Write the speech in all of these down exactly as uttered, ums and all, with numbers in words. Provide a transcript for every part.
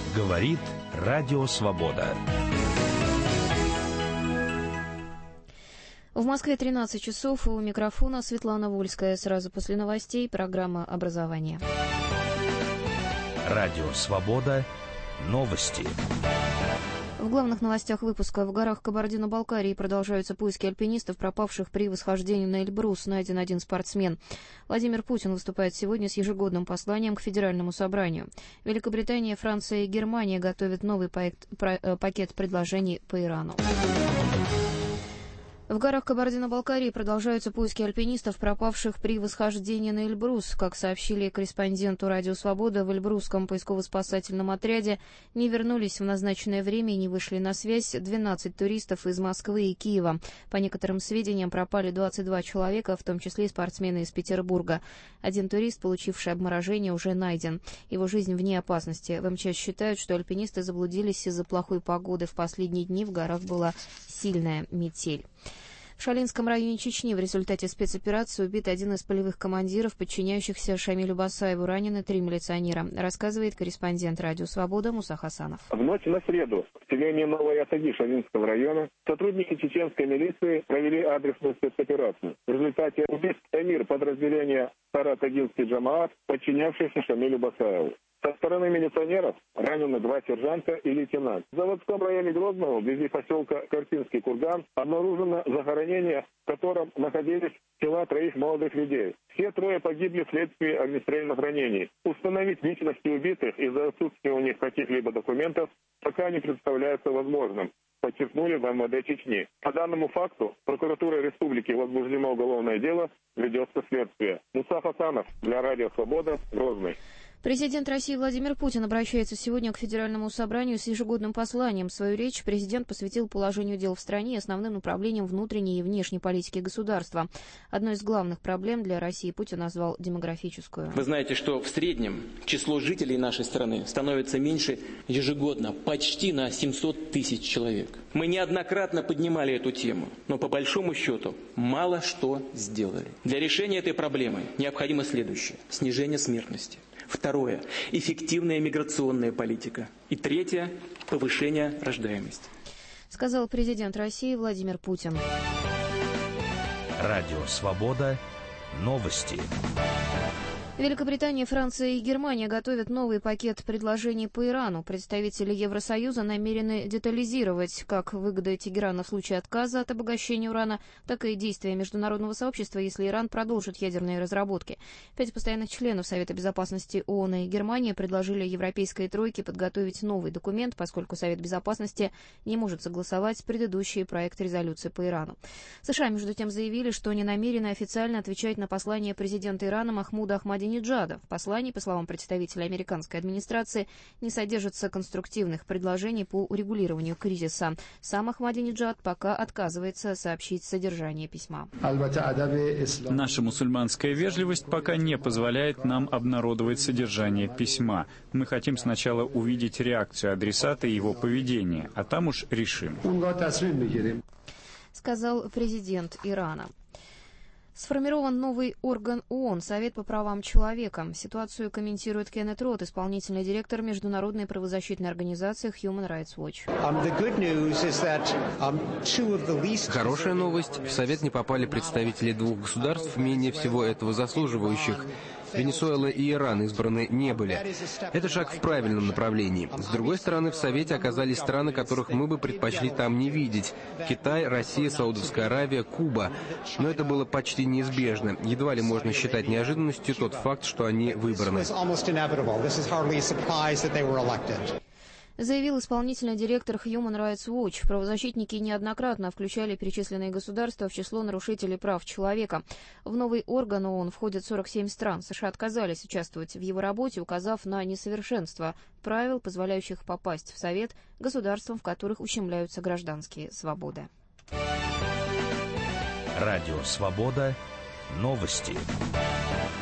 Говорит Радио Свобода. В Москве тринадцать часов, у микрофона Светлана Вольская. Сразу после новостей программа «Образование». Радио Свобода. Новости. В главных новостях выпуска: в горах Кабардино-Балкарии продолжаются поиски альпинистов, пропавших при восхождении на Эльбрус. Найден один спортсмен. Владимир Путин выступает сегодня с ежегодным посланием к Федеральному собранию. Великобритания, Франция и Германия готовят новый пакет, пакет предложений по Ирану. В горах Кабардино-Балкарии продолжаются поиски альпинистов, пропавших при восхождении на Эльбрус. Как сообщили корреспонденту «Радио Свобода», в Эльбрусском поисково-спасательном отряде не вернулись в назначенное время и не вышли на связь двенадцать туристов из Москвы и Киева. По некоторым сведениям, пропали двадцать два человека, в том числе и спортсмены из Петербурга. Один турист, получивший обморожение, уже найден. Его жизнь вне опасности. В эм че эс считают, что альпинисты заблудились из-за плохой погоды. В последние дни в горах была сильная метель. В Шалинском районе Чечни в результате спецоперации убит один из полевых командиров, подчиняющихся Шамилю Басаеву. Ранены три милиционера, рассказывает корреспондент «Радио Свобода» Муса Хасанов. В ночь на среду в селении Новые Осаги Шалинского района сотрудники чеченской милиции провели адресную спецоперацию. В результате убийств эмир подразделения Сара-Тагильский джамаат, подчинявшийся Шамилю Басаеву. Со стороны милиционеров ранены два сержанта и лейтенант. В заводском районе Грозного, вблизи поселка Карпинский курган, обнаружено захоронение, в котором находились тела троих молодых людей. Все трое погибли вследствие огнестрельных ранений. Установить личности убитых из-за отсутствия у них каких-либо документов пока не представляется возможным, подчеркнули в эм вэ дэ Чечни. По данному факту прокуратурой республики возбуждено уголовное дело, ведется следствие. Муса Хасанов для Радио Свобода, Грозный. Президент России Владимир Путин обращается сегодня к Федеральному собранию с ежегодным посланием. Свою речь президент посвятил положению дел в стране и основным направлениям внутренней и внешней политики государства. Одной из главных проблем для России Путин назвал демографическую. Вы знаете, что в среднем число жителей нашей страны становится меньше ежегодно почти на семьсот тысяч человек. Мы неоднократно поднимали эту тему, но по большому счету мало что сделали. Для решения этой проблемы необходимо следующее: снижение смертности. Второе – эффективная миграционная политика. И третье – повышение рождаемости. Сказал президент России Владимир Путин. Радио Свобода. Новости. Великобритания, Франция и Германия готовят новый пакет предложений по Ирану. Представители Евросоюза намерены детализировать как выгоды Тегерана в случае отказа от обогащения урана, так и действия международного сообщества, если Иран продолжит ядерные разработки. Пять постоянных членов Совета безопасности ООН и Германии предложили европейской тройке подготовить новый документ, поскольку Совет безопасности не может согласовать предыдущий проект резолюции по Ирану. США, между тем, заявили, что не намерены официально отвечать на послание президента Ирана Махмуда Ахмадинеджада. В послании, по словам представителя американской администрации, не содержится конструктивных предложений по урегулированию кризиса. Сам Ахмадинеджад пока отказывается сообщить содержание письма. Наша мусульманская вежливость пока не позволяет нам обнародовать содержание письма. Мы хотим сначала увидеть реакцию адресата и его поведение, а там уж решим. Сказал президент Ирана. Сформирован новый орган ООН – Совет по правам человека. Ситуацию комментирует Кеннет Рот, исполнительный директор международной правозащитной организации Human Rights Watch. Хорошая новость – в Совет не попали представители двух государств, менее всего этого заслуживающих. Венесуэла и Иран избраны не были. Это шаг в правильном направлении. С другой стороны, в Совете оказались страны, которых мы бы предпочли там не видеть. Китай, Россия, Саудовская Аравия, Куба. Но это было почти неизбежно. Едва ли можно считать неожиданностью тот факт, что они выбраны. Заявил исполнительный директор Human Rights Watch. Правозащитники неоднократно включали перечисленные государства в число нарушителей прав человека. В новый орган ООН входят сорок семь стран. США отказались участвовать в его работе, указав на несовершенство правил, позволяющих попасть в Совет государствам, в которых ущемляются гражданские свободы. Радио Свобода. Новости. В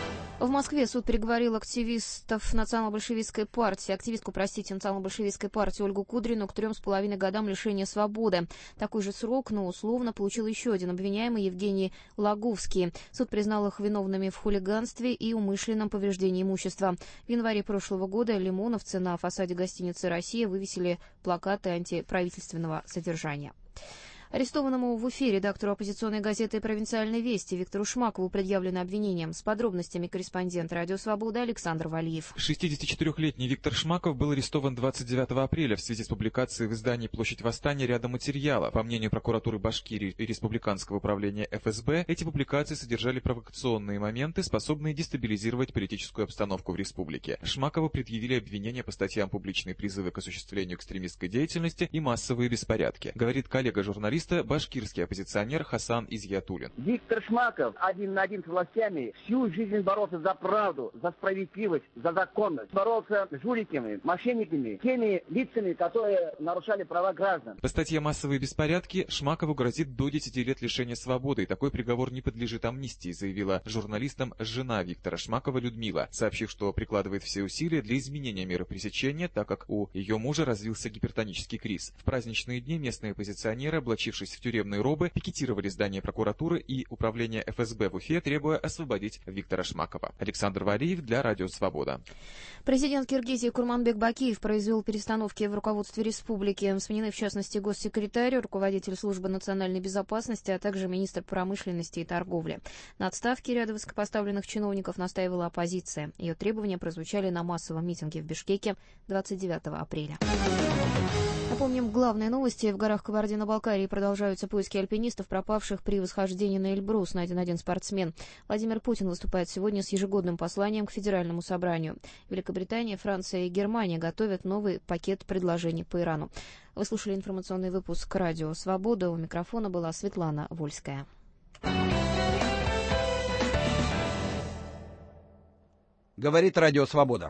В Москве суд приговорил активистов национал-большевистской партии, активистку, простите, национал-большевистской партии Ольгу Кудрину к трем с половиной годам лишения свободы. Такой же срок, но условно, получил еще один обвиняемый Евгений Лаговский. Суд признал их виновными в хулиганстве и умышленном повреждении имущества. В январе прошлого года лимоновцы на фасаде гостиницы «Россия» вывесили плакаты антиправительственного содержания. Арестованному в Уфе редактору оппозиционной газеты «Провинциальные вести» Виктору Шмакову предъявлено обвинение. С подробностями корреспондент «Радио Свобода» Александр Валиев. шестидесятичетырёхлетний Виктор Шмаков был арестован двадцать девятого апреля в связи с публикацией в издании «Площадь Восстания» ряда материала. По мнению прокуратуры Башкирии и Республиканского управления эф эс бэ, эти публикации содержали провокационные моменты, способные дестабилизировать политическую обстановку в республике. Шмакову предъявили обвинения по статьям «Публичные призывы к осуществлению экстремистской деятельности» и «Массовые беспорядки», говорит коллега журналиста, башкирский оппозиционер Хасан Изъятулин. Виктор Шмаков один на один с властями всю жизнь боролся за правду, за справедливость, за законность. Боролся с жуликами, мошенниками, теми лицами, которые нарушали права граждан. По статье «Массовые беспорядки» Шмакову грозит до десяти лет лишения свободы, и такой приговор не подлежит амнистии, заявила журналистам жена Виктора Шмакова Людмила, сообщив, что прикладывает все усилия для изменения меры пресечения, так как у ее мужа развился гипертонический криз. В праздничные дни местные оппозиционеры, облачившись в тюремные робы, пикетировали здание прокуратуры и управления эф эс бэ в Уфе, требуя освободить Виктора Шмакова. Александр Валиев для Радио Свобода. Президент Киргизии Курманбек Бакиев произвел перестановки в руководстве республики. Сменены, в частности, госсекретарь, руководитель службы национальной безопасности, а также министр промышленности и торговли. На отставке ряда высокопоставленных чиновников настаивала оппозиция. Ее требования прозвучали на массовом митинге в Бишкеке двадцать девятого апреля. Напомним, главные новости. В горах Кабардино-Балкарии продолжаются поиски альпинистов, пропавших при восхождении на Эльбрус. Найден один спортсмен. Владимир Путин выступает сегодня с ежегодным посланием к Федеральному собранию. Великобритания, Франция и Германия готовят новый пакет предложений по Ирану. Вы слушали информационный выпуск «Радио Свобода». У микрофона была Светлана Вольская. Говорит Радио Свобода.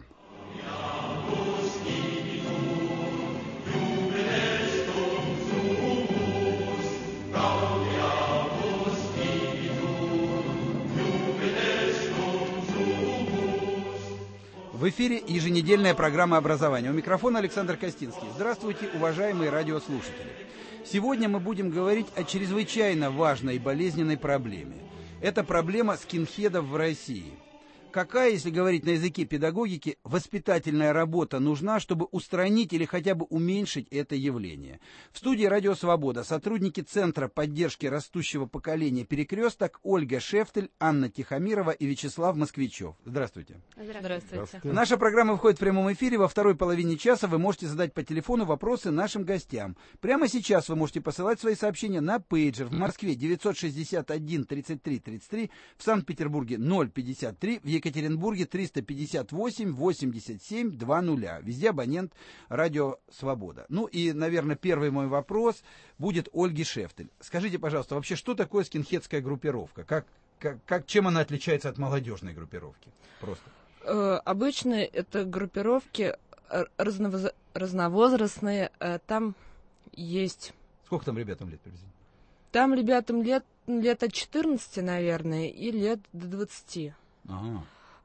В эфире еженедельная программа образования. У микрофона Александр Костинский. Здравствуйте, уважаемые радиослушатели. Сегодня мы будем говорить о чрезвычайно важной и болезненной проблеме. Это проблема скинхедов в России. Какая, если говорить на языке педагогики, воспитательная работа нужна, чтобы устранить или хотя бы уменьшить это явление? В студии «Радио Свобода» сотрудники Центра поддержки растущего поколения «Перекресток» Ольга Шефтель, Анна Тихомирова и Вячеслав Москвичев. Здравствуйте. Здравствуйте. Здравствуйте. Наша программа выходит в прямом эфире. Во второй половине часа вы можете задать по телефону вопросы нашим гостям. Прямо сейчас вы можете посылать свои сообщения на пейджер. В Москве девятьсот шестьдесят один тридцать три тридцать три, в Санкт-Петербурге ноль пятьдесят три, в Екатеринбурге Екатеринбурге триста пятьдесят восемь восемьдесят семь двадцать. Везде абонент «Радио Свобода». Ну и, наверное, первый мой вопрос будет Ольге Шефтель. Скажите, пожалуйста, вообще, что такое скинхедская группировка? Как, как, как, чем она отличается от молодежной группировки? Просто. Э, обычно это группировки разновоз... разновозрастные. Э, там есть... Сколько там ребятам лет приблизительно? Там ребятам лет, лет от четырнадцати, наверное, и лет до двадцати. Ага.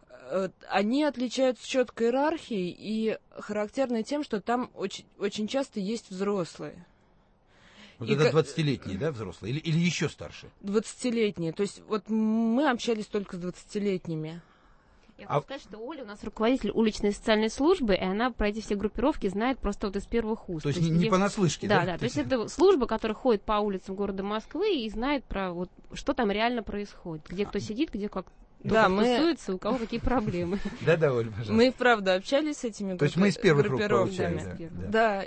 Они отличаются четкой иерархией и характерны тем, что там очень, очень часто есть взрослые. Вот и это двадцатилетние, да, взрослые? Или, или еще старше? двадцатилетние. То есть вот мы общались только с двадцатилетними. Я хочу а... сказать, что Оля у нас руководитель уличной социальной службы, и она про эти все группировки знает просто вот из первых уст. То есть, то есть не, не понаслышке, да? Да, да. То есть это служба, которая ходит по улицам города Москвы и знает про вот, что там реально происходит. Где кто сидит, где как... Да, мы... тусуется, у кого какие проблемы. Да, да, Оль, пожалуйста. Мы, правда, общались с этими группировками. То есть мы из первых рук получали. Да, да.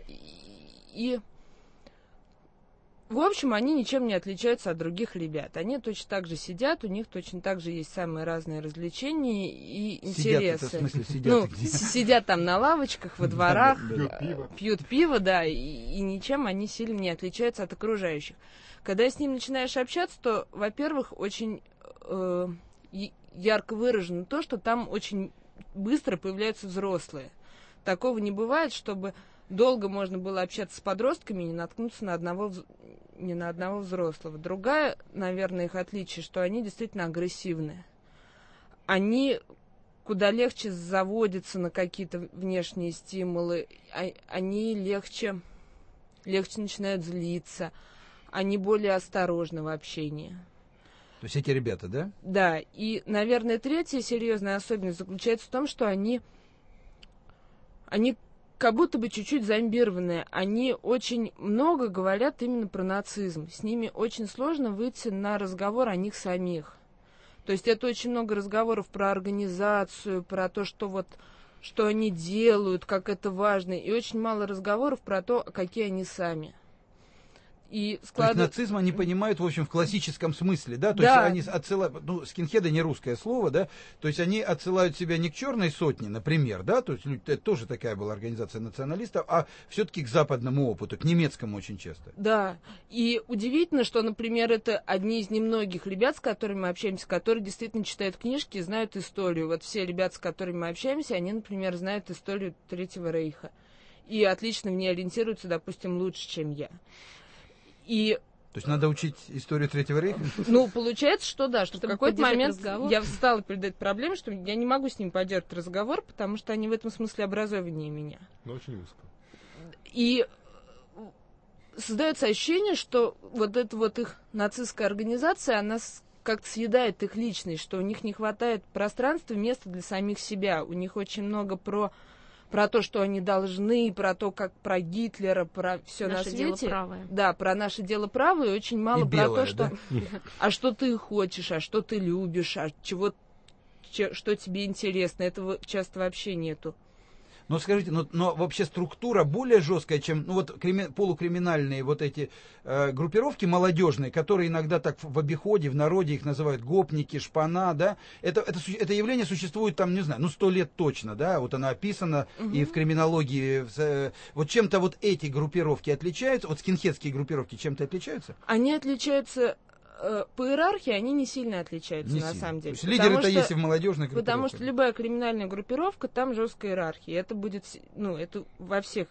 И, в общем, они ничем не отличаются от других ребят. Они точно так же сидят, у них точно так же есть самые разные развлечения и интересы. Сидят, это в смысле сидят? Ну, сидят там на лавочках, во дворах, пьют пиво, да, и ничем они сильно не отличаются от окружающих. Когда с ним начинаешь общаться, то, во-первых, очень... ярко выражено то, что там очень быстро появляются взрослые. Такого не бывает, чтобы долго можно было общаться с подростками и не наткнуться на одного, не на одного взрослого. Другая, наверное, их отличие, что они действительно агрессивные. Они куда легче заводятся на какие-то внешние стимулы, а, они легче, легче начинают злиться, они более осторожны в общении. То есть эти ребята, да? Да, и, наверное, третья серьезная особенность заключается в том, что они, они как будто бы чуть-чуть зомбированные. Они очень много говорят именно про нацизм. С ними очень сложно выйти на разговор о них самих. То есть это очень много разговоров про организацию, про то, что вот что они делают, как это важно, и очень мало разговоров про то, какие они сами. И склад... То есть нацизм они понимают, в общем, в классическом смысле, да? То да. есть они отсылают, ну, скинхеды не русское слово, да? То есть они отсылают себя не к черной сотне, например, да? То есть это тоже такая была организация националистов, а все-таки к западному опыту, к немецкому очень часто. Да. И удивительно, что, например, это одни из немногих ребят, с которыми мы общаемся, которые действительно читают книжки и знают историю. Вот все ребята, с которыми мы общаемся, они, например, знают историю Третьего Рейха. И отлично в ней ориентируются, допустим, лучше, чем я. И... То есть надо учить историю Третьего Рейха? Ну, получается, что да, что Чтобы в какой-то момент разговор. Я встала перед этой проблемой, что я не могу с ним поддерживать разговор, потому что они в этом смысле образованнее меня. Но очень низко. И создается ощущение, что вот эта вот их нацистская организация, она как-то съедает их личность, что у них не хватает пространства, места для самих себя. У них очень много про... про то, что они должны, про то, как про Гитлера, про все на свете. Наше дело правое. Да, про наше дело правое, и очень мало и про белое, то, что да? а что ты хочешь, а что ты любишь, а чего, че, что тебе интересно. Этого часто вообще нету. Но скажите, но, но вообще структура более жесткая, чем ну, вот, крими, полукриминальные вот эти э, группировки молодежные, которые иногда так в, в обиходе, в народе их называют гопники, шпана, да? Это, это, это явление существует там, не знаю, ну сто лет точно, да? Вот оно описано угу. и в криминологии. В, э, вот чем-то вот эти группировки отличаются, вот скинхедские группировки чем-то отличаются? Они отличаются... По иерархии они не сильно отличаются, не на сильно. Самом деле. Лидеры-то есть и в молодежной группировке. Потому что любая криминальная группировка, там жесткая иерархия. Это будет, ну, это во всех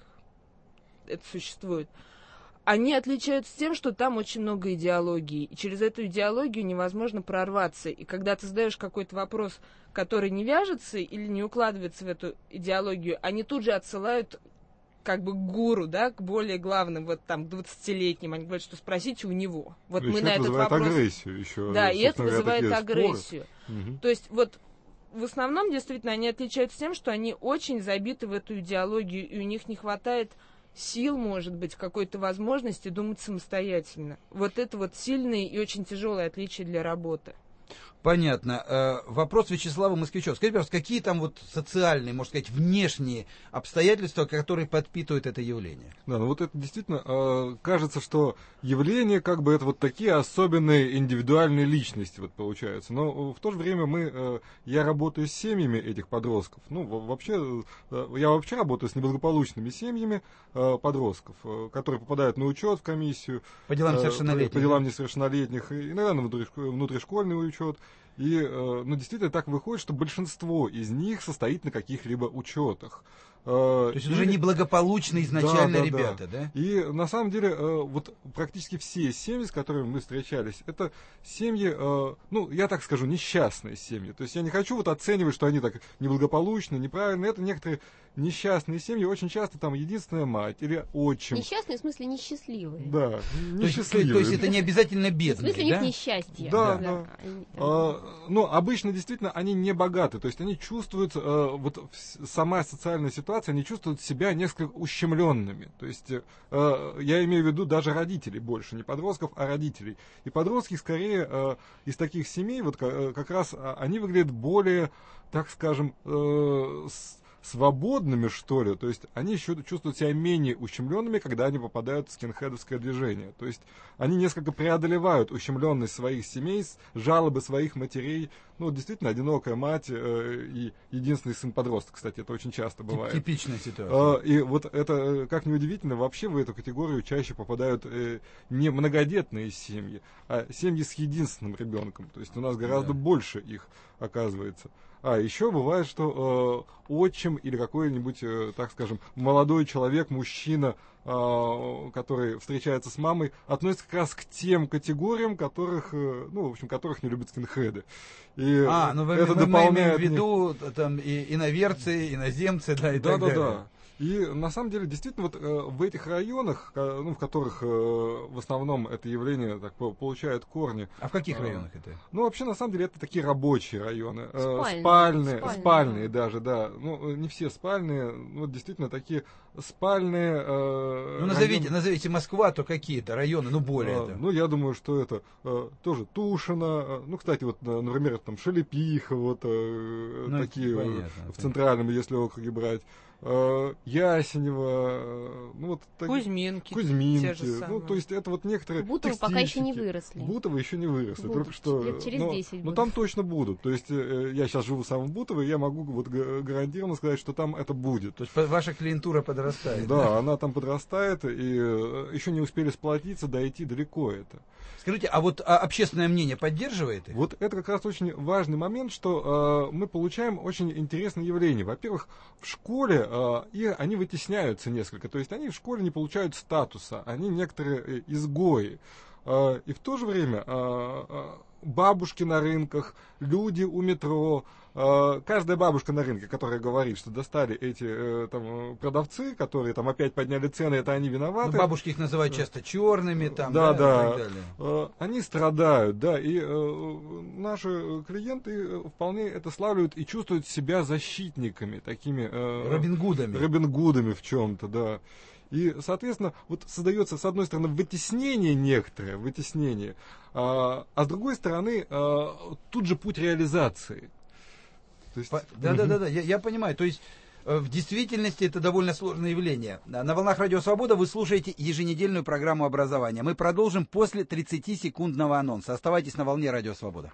это существует. Они отличаются тем, что там очень много идеологии. И через эту идеологию невозможно прорваться. И когда ты задаешь какой-то вопрос, который не вяжется или не укладывается в эту идеологию, они тут же отсылают как бы к гуру, да, к более главным, вот там, двадцатилетним. Они говорят, что спросите у него. Вот и мы на этот вопрос... агрессию еще. Да, и это вызывает агрессию. Угу. То есть вот в основном, действительно, они отличаются тем, что они очень забиты в эту идеологию, и у них не хватает сил, может быть, какой-то возможности думать самостоятельно. Вот это вот сильные и очень тяжелые отличия для работы. Понятно. Вопрос Вячеслава Москвичева. Скажите, пожалуйста, какие там вот социальные, можно сказать, внешние обстоятельства, которые подпитывают это явление? Да, ну вот это действительно кажется, что явления как бы это вот такие особенные индивидуальные личности вот получаются. Но в то же время мы, я работаю с семьями этих подростков. Ну, вообще, я вообще работаю с неблагополучными семьями подростков, которые попадают на учет в комиссию. По делам несовершеннолетних. По делам несовершеннолетних, иногда на внутришкольный учет. И, ну, действительно так выходит, что большинство из них состоит на каких-либо учетах. То есть это уже неблагополучные изначально да, да, ребята, да. да? И на самом деле вот практически все семьи, с которыми мы встречались, это семьи, ну, я так скажу, несчастные семьи. То есть я не хочу вот оценивать, что они так неблагополучны, неправильно. Это некоторые несчастные семьи, очень часто там единственная мать или отчим. Несчастные, в смысле, несчастливые. Да, несчастливые. То есть, то есть это не обязательно бедные, в смысле, да? у них несчастье. Да, да. да. Они, а, ну, обычно, действительно, они не богаты. То есть они чувствуют, а, вот сама социальная ситуация, они чувствуют себя несколько ущемленными. То есть а, я имею в виду даже родителей больше, не подростков, а родителей. И подростки, скорее, а, из таких семей, вот как, как раз они выглядят более, так скажем, а, с, свободными, что ли, то есть они еще чувствуют себя менее ущемленными, когда они попадают в скинхедовское движение. То есть они несколько преодолевают ущемленность своих семей, жалобы своих матерей. Ну, действительно, одинокая мать э, и единственный сын-подросток, кстати, это очень часто бывает. Типичная ситуация. Э, и вот это, как ни удивительно, вообще в эту категорию чаще попадают э, не многодетные семьи, а семьи с единственным ребенком. То есть у нас гораздо да. больше их оказывается. А еще бывает, что э, отчим или какой-нибудь, э, так скажем, молодой человек, мужчина, э, который встречается с мамой, относится как раз к тем категориям, которых, э, ну, в общем, которых не любят скинхеды. И а, ну вы, это мы, дополняет... мы имеем в виду там, и иноверцы, иноземцы, да, и да, так да, далее. Да. И на самом деле, действительно, вот э, в этих районах, э, ну, в которых э, в основном это явление так, получает корни. А в каких э, районах это? Ну, вообще, на самом деле, это такие рабочие районы. Э, спальные, спальные, спальные, спальные да. даже, да. Ну, не все спальные, ну, действительно, такие спальные э, Ну, назовите, районы. назовите Москву, а то какие-то районы, ну, более. А, ну, я думаю, что это э, тоже Тушино. Ну, кстати, вот, например, там Шелепиха, вот э, ну, такие понятно, в центральном, если округе брать. Ясенево, ну вот такие, Кузьминки, Кузьминки, ну то есть это вот некоторые Бутово пока еще не выросли. Бутово еще не выросли, будут, только что, лет через но, десять но будут. там точно будут. То есть я сейчас живу сам в Бутово, и я могу вот гарантированно сказать, что там это будет. То есть ваша клиентура подрастает. Да, да? Она там подрастает, и еще не успели сплотиться, дойти далеко это. Скажите, а вот а общественное мнение поддерживает их? Вот это как раз очень важный момент, что э, мы получаем очень интересное явление. Во-первых, в школе э, и они вытесняются несколько, то есть они в школе не получают статуса, они некоторые изгои. Э, и в то же время э, бабушки на рынках, люди у метро, э, каждая бабушка на рынке, которая говорит, что достали эти э, там, продавцы, которые там опять подняли цены, это они виноваты. Ну, бабушки их называют часто черными, там, да, да, да. И так далее. Э, они страдают, да, и э, наши клиенты вполне это славливают и чувствуют себя защитниками, такими... Э, Робин Гудами. Робин Гудами в чем-то, да. И, соответственно, вот создается, с одной стороны, вытеснение некоторое, вытеснение, а, а с другой стороны, а, тут же путь реализации. То есть... Да, да, да, да, я, я понимаю. То есть, в действительности это довольно сложное явление. На волнах Радио Свобода вы слушаете еженедельную программу образования. Мы продолжим после тридцатисекундного анонса. Оставайтесь на волне Радио Свобода.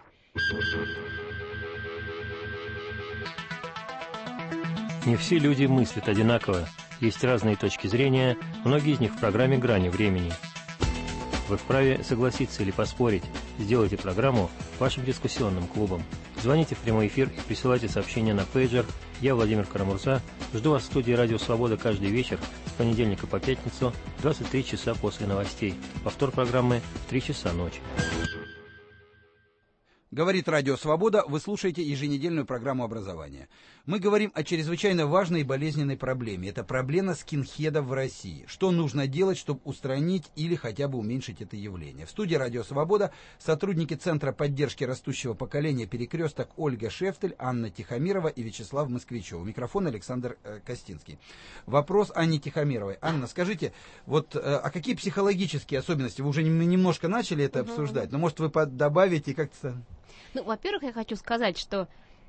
Не все люди мыслят одинаково. Есть разные точки зрения, многие из них в программе «Грани времени». Вы вправе согласиться или поспорить. Сделайте программу вашим дискуссионным клубом. Звоните в прямой эфир и присылайте сообщения на пейджер. Я, Владимир Карамурза, жду вас в студии «Радио Свобода» каждый вечер с понедельника по пятницу в двадцать три часа после новостей. Повтор программы в три часа ночи. Говорит Радио Свобода, вы слушаете еженедельную программу образования. Мы говорим о чрезвычайно важной и болезненной проблеме. Это проблема скинхедов в России. Что нужно делать, чтобы устранить или хотя бы уменьшить это явление? В студии Радио Свобода сотрудники Центра поддержки растущего поколения «Перекресток» Ольга Шефтель, Анна Тихомирова и Вячеслав Москвичев. Микрофон Александр э, Костинский. Вопрос Анне Тихомировой. Анна, скажите, вот э, а какие психологические особенности? Вы уже немножко начали это угу. обсуждать, но может вы добавите как-то... Ну, во-первых, я хочу сказать, что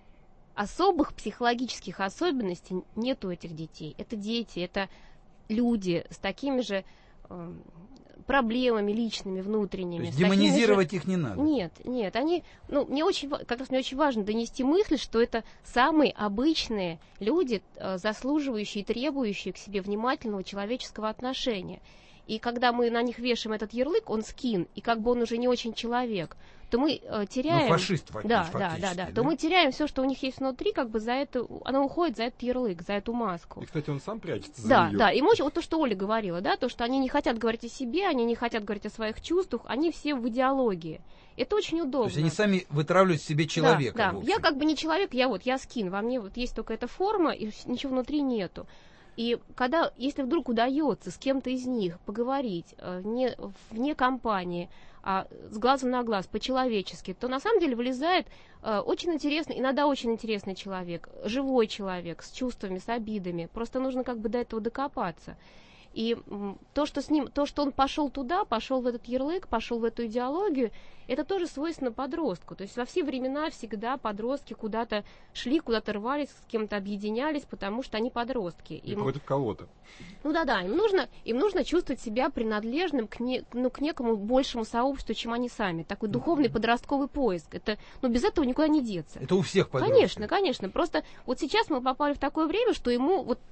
особых психологических особенностей нет у этих детей. Это дети, это люди с такими же э, проблемами личными, внутренними. То есть демонизировать же... их не надо? Нет, нет. Они, ну, мне очень, как раз мне очень важно донести мысль, что это самые обычные люди, э, заслуживающие и требующие к себе внимательного человеческого отношения. И когда мы на них вешаем этот ярлык, он скин, и как бы он уже не очень человек, то мы э, теряем... Ну, фашист, да, фактически. Да, да, да, да. То мы теряем все, что у них есть внутри, как бы за это... Оно уходит за этот ярлык, за эту маску. И, кстати, он сам прячется за Да, нее. да, и мы, вот то, что Оля говорила, да, то, что они не хотят говорить о себе, они не хотят говорить о своих чувствах, они все в идеологии. Это очень удобно. То есть они сами вытравливают себе человека. Да, да. Я как бы не человек, я вот, я скин, во мне вот есть только эта форма, и ничего внутри нету. И когда, если вдруг удается с кем-то из них поговорить э, не, вне компании, а с глазу на глаз, по-человечески, то на самом деле вылезает э, очень интересный, иногда очень интересный человек, живой человек, с чувствами, с обидами. Просто нужно как бы до этого докопаться. И м, то, что с ним, то, что он пошел туда, пошел в этот ярлык, пошел в эту идеологию, это тоже свойственно подростку. То есть во все времена всегда подростки куда-то шли, куда-то рвались, с кем-то объединялись, потому что они подростки. И им... против кого-то. Ну да-да, им нужно, им нужно чувствовать себя принадлежным к, не, ну, к некому большему сообществу, чем они сами. Такой духовный подростковый поиск. Это, ну, без этого никуда не деться. Это у всех подростков. Конечно, конечно. Просто вот сейчас мы попали в такое время, что ему вот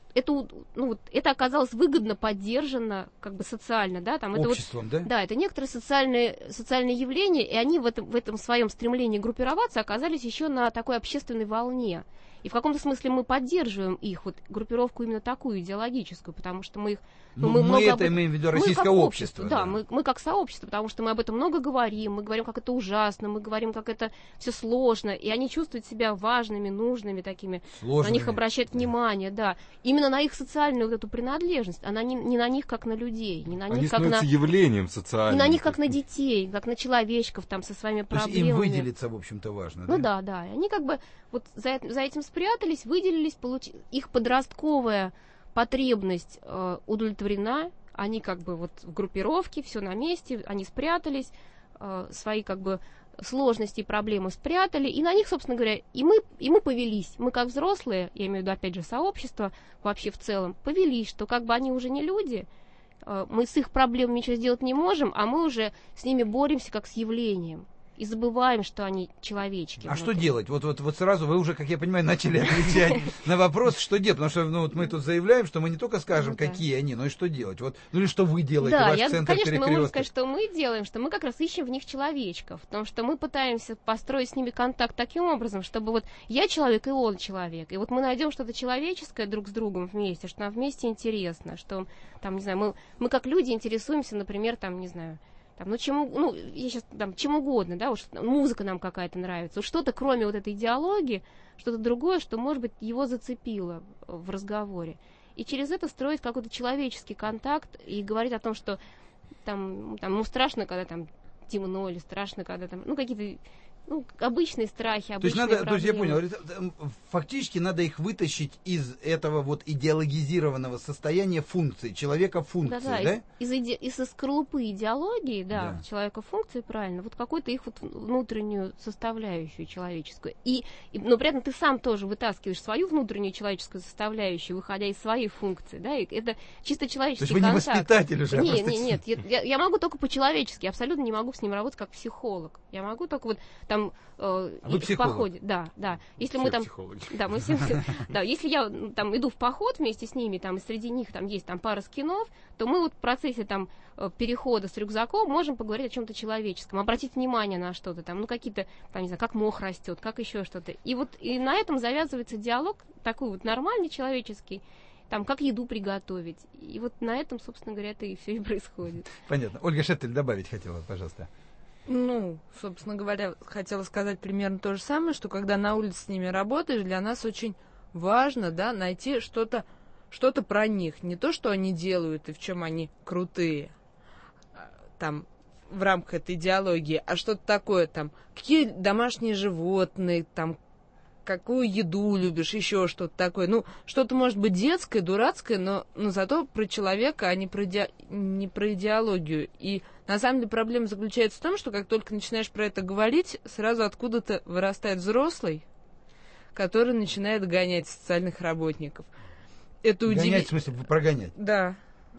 это, ну, вот, это оказалось выгодно поддержано как бы социально, да, там, обществом, это вот, да? Да, это некоторые социальные, социальные явления, и они в этом, в этом своем стремлении группироваться оказались еще на такой общественной волне. И в каком-то смысле мы поддерживаем их, вот, группировку именно такую, идеологическую, потому что мы их... Ну, мы, мы это об... имеем в виду российское общество. общество да, да. Мы, мы как сообщество, потому что мы об этом много говорим, мы говорим, как это ужасно, мы говорим, как это все сложно, и они чувствуют себя важными, нужными такими, сложными. На них обращают внимание, да. Именно на их социальную вот эту принадлежность, она не, не на них, как на людей, не на они них, как на... явлением социальным. Не на них, как на детей, как на человечков, там, со своими проблемами. То есть им выделиться, в общем-то, важно, Ну да? да, да. И они как бы вот за, за этим спрятались, выделились, получ... их подростковая потребность э, удовлетворена, они как бы вот в группировке, все на месте, они спрятались, э, свои как бы сложности и проблемы спрятали, и на них, собственно говоря, и мы, и мы повелись. Мы как взрослые, я имею в виду, опять же, сообщество вообще в целом, повелись, что как бы они уже не люди, э, мы с их проблемами ничего сделать не можем, а мы уже с ними боремся как с явлением. И забываем, что они человечки. А внутри. Что делать? Вот, вот, вот сразу вы уже, как я понимаю, начали отвечать на вопрос, что делать. Потому что ну, вот мы тут заявляем, что мы не только скажем, какие они, но и что делать. Вот, ну или что вы делаете, да, ваш я, центр конечно, перекрестка. мы можем сказать, что мы делаем, что мы как раз ищем в них человечков. Потому что мы пытаемся построить с ними контакт таким образом, чтобы вот я человек, и он человек. И вот мы найдем что-то человеческое друг с другом вместе, что нам вместе интересно, что там, не знаю, мы, мы как люди интересуемся, например, там, не знаю, Там, ну, чем, ну, я сейчас, там, чем угодно, да, вот, музыка нам какая-то нравится, вот что-то, кроме вот этой идеологии, что-то другое, что, может быть, его зацепило в разговоре. И через это строить какой-то человеческий контакт и говорить о том, что там, там ну, страшно, когда там темно, или страшно, когда там, ну, какие-то... Ну, обычные страхи, обычные то есть надо, проблемы. То есть я понял, фактически надо их вытащить из этого вот идеологизированного состояния функции, человека функции, да? Да, из, из, из, из скорлупы идеологии, да, да, человека функции, правильно, вот какую-то их вот внутреннюю составляющую человеческую. И, и, но при этом ты сам тоже вытаскиваешь свою внутреннюю человеческую составляющую, выходя из своей функции, да, и это чисто человеческий контакт. То есть вы не воспитатель уже? Нет, нет, нет, я, я могу только по-человечески, я абсолютно не могу с ним работать как психолог. Я могу только вот там Э, а вы в походе, да, да. Если все мы там, психологи. да, мы все, да, если я там иду в поход вместе с ними, там, и среди них там есть там пара скинов, то мы вот в процессе там перехода с рюкзаком можем поговорить о чем-то человеческом, обратить внимание на что-то там, ну какие-то, там, не знаю, как мох растет, как еще что-то. И вот и на этом завязывается диалог такой вот нормальный человеческий. Там, как еду приготовить. И вот на этом, собственно говоря, это и все и происходит. Понятно. Ольга Шеттель добавить хотела, пожалуйста. Ну, собственно говоря, хотела сказать примерно то же самое, что когда на улице с ними работаешь, для нас очень важно, да, найти что-то, что-то про них. Не то, что они делают и в чем они крутые, там, в рамках этой идеологии, а что-то такое, там, какие домашние животные, там, какую еду любишь, еще что-то такое. Ну, что-то может быть детское, дурацкое, но, но зато про человека, а не про, иде... не про идеологию. И на самом деле проблема заключается в том, что как только начинаешь про это говорить, сразу откуда-то вырастает взрослый, который начинает гонять социальных работников. Это гонять, удив... в смысле, прогонять? Да.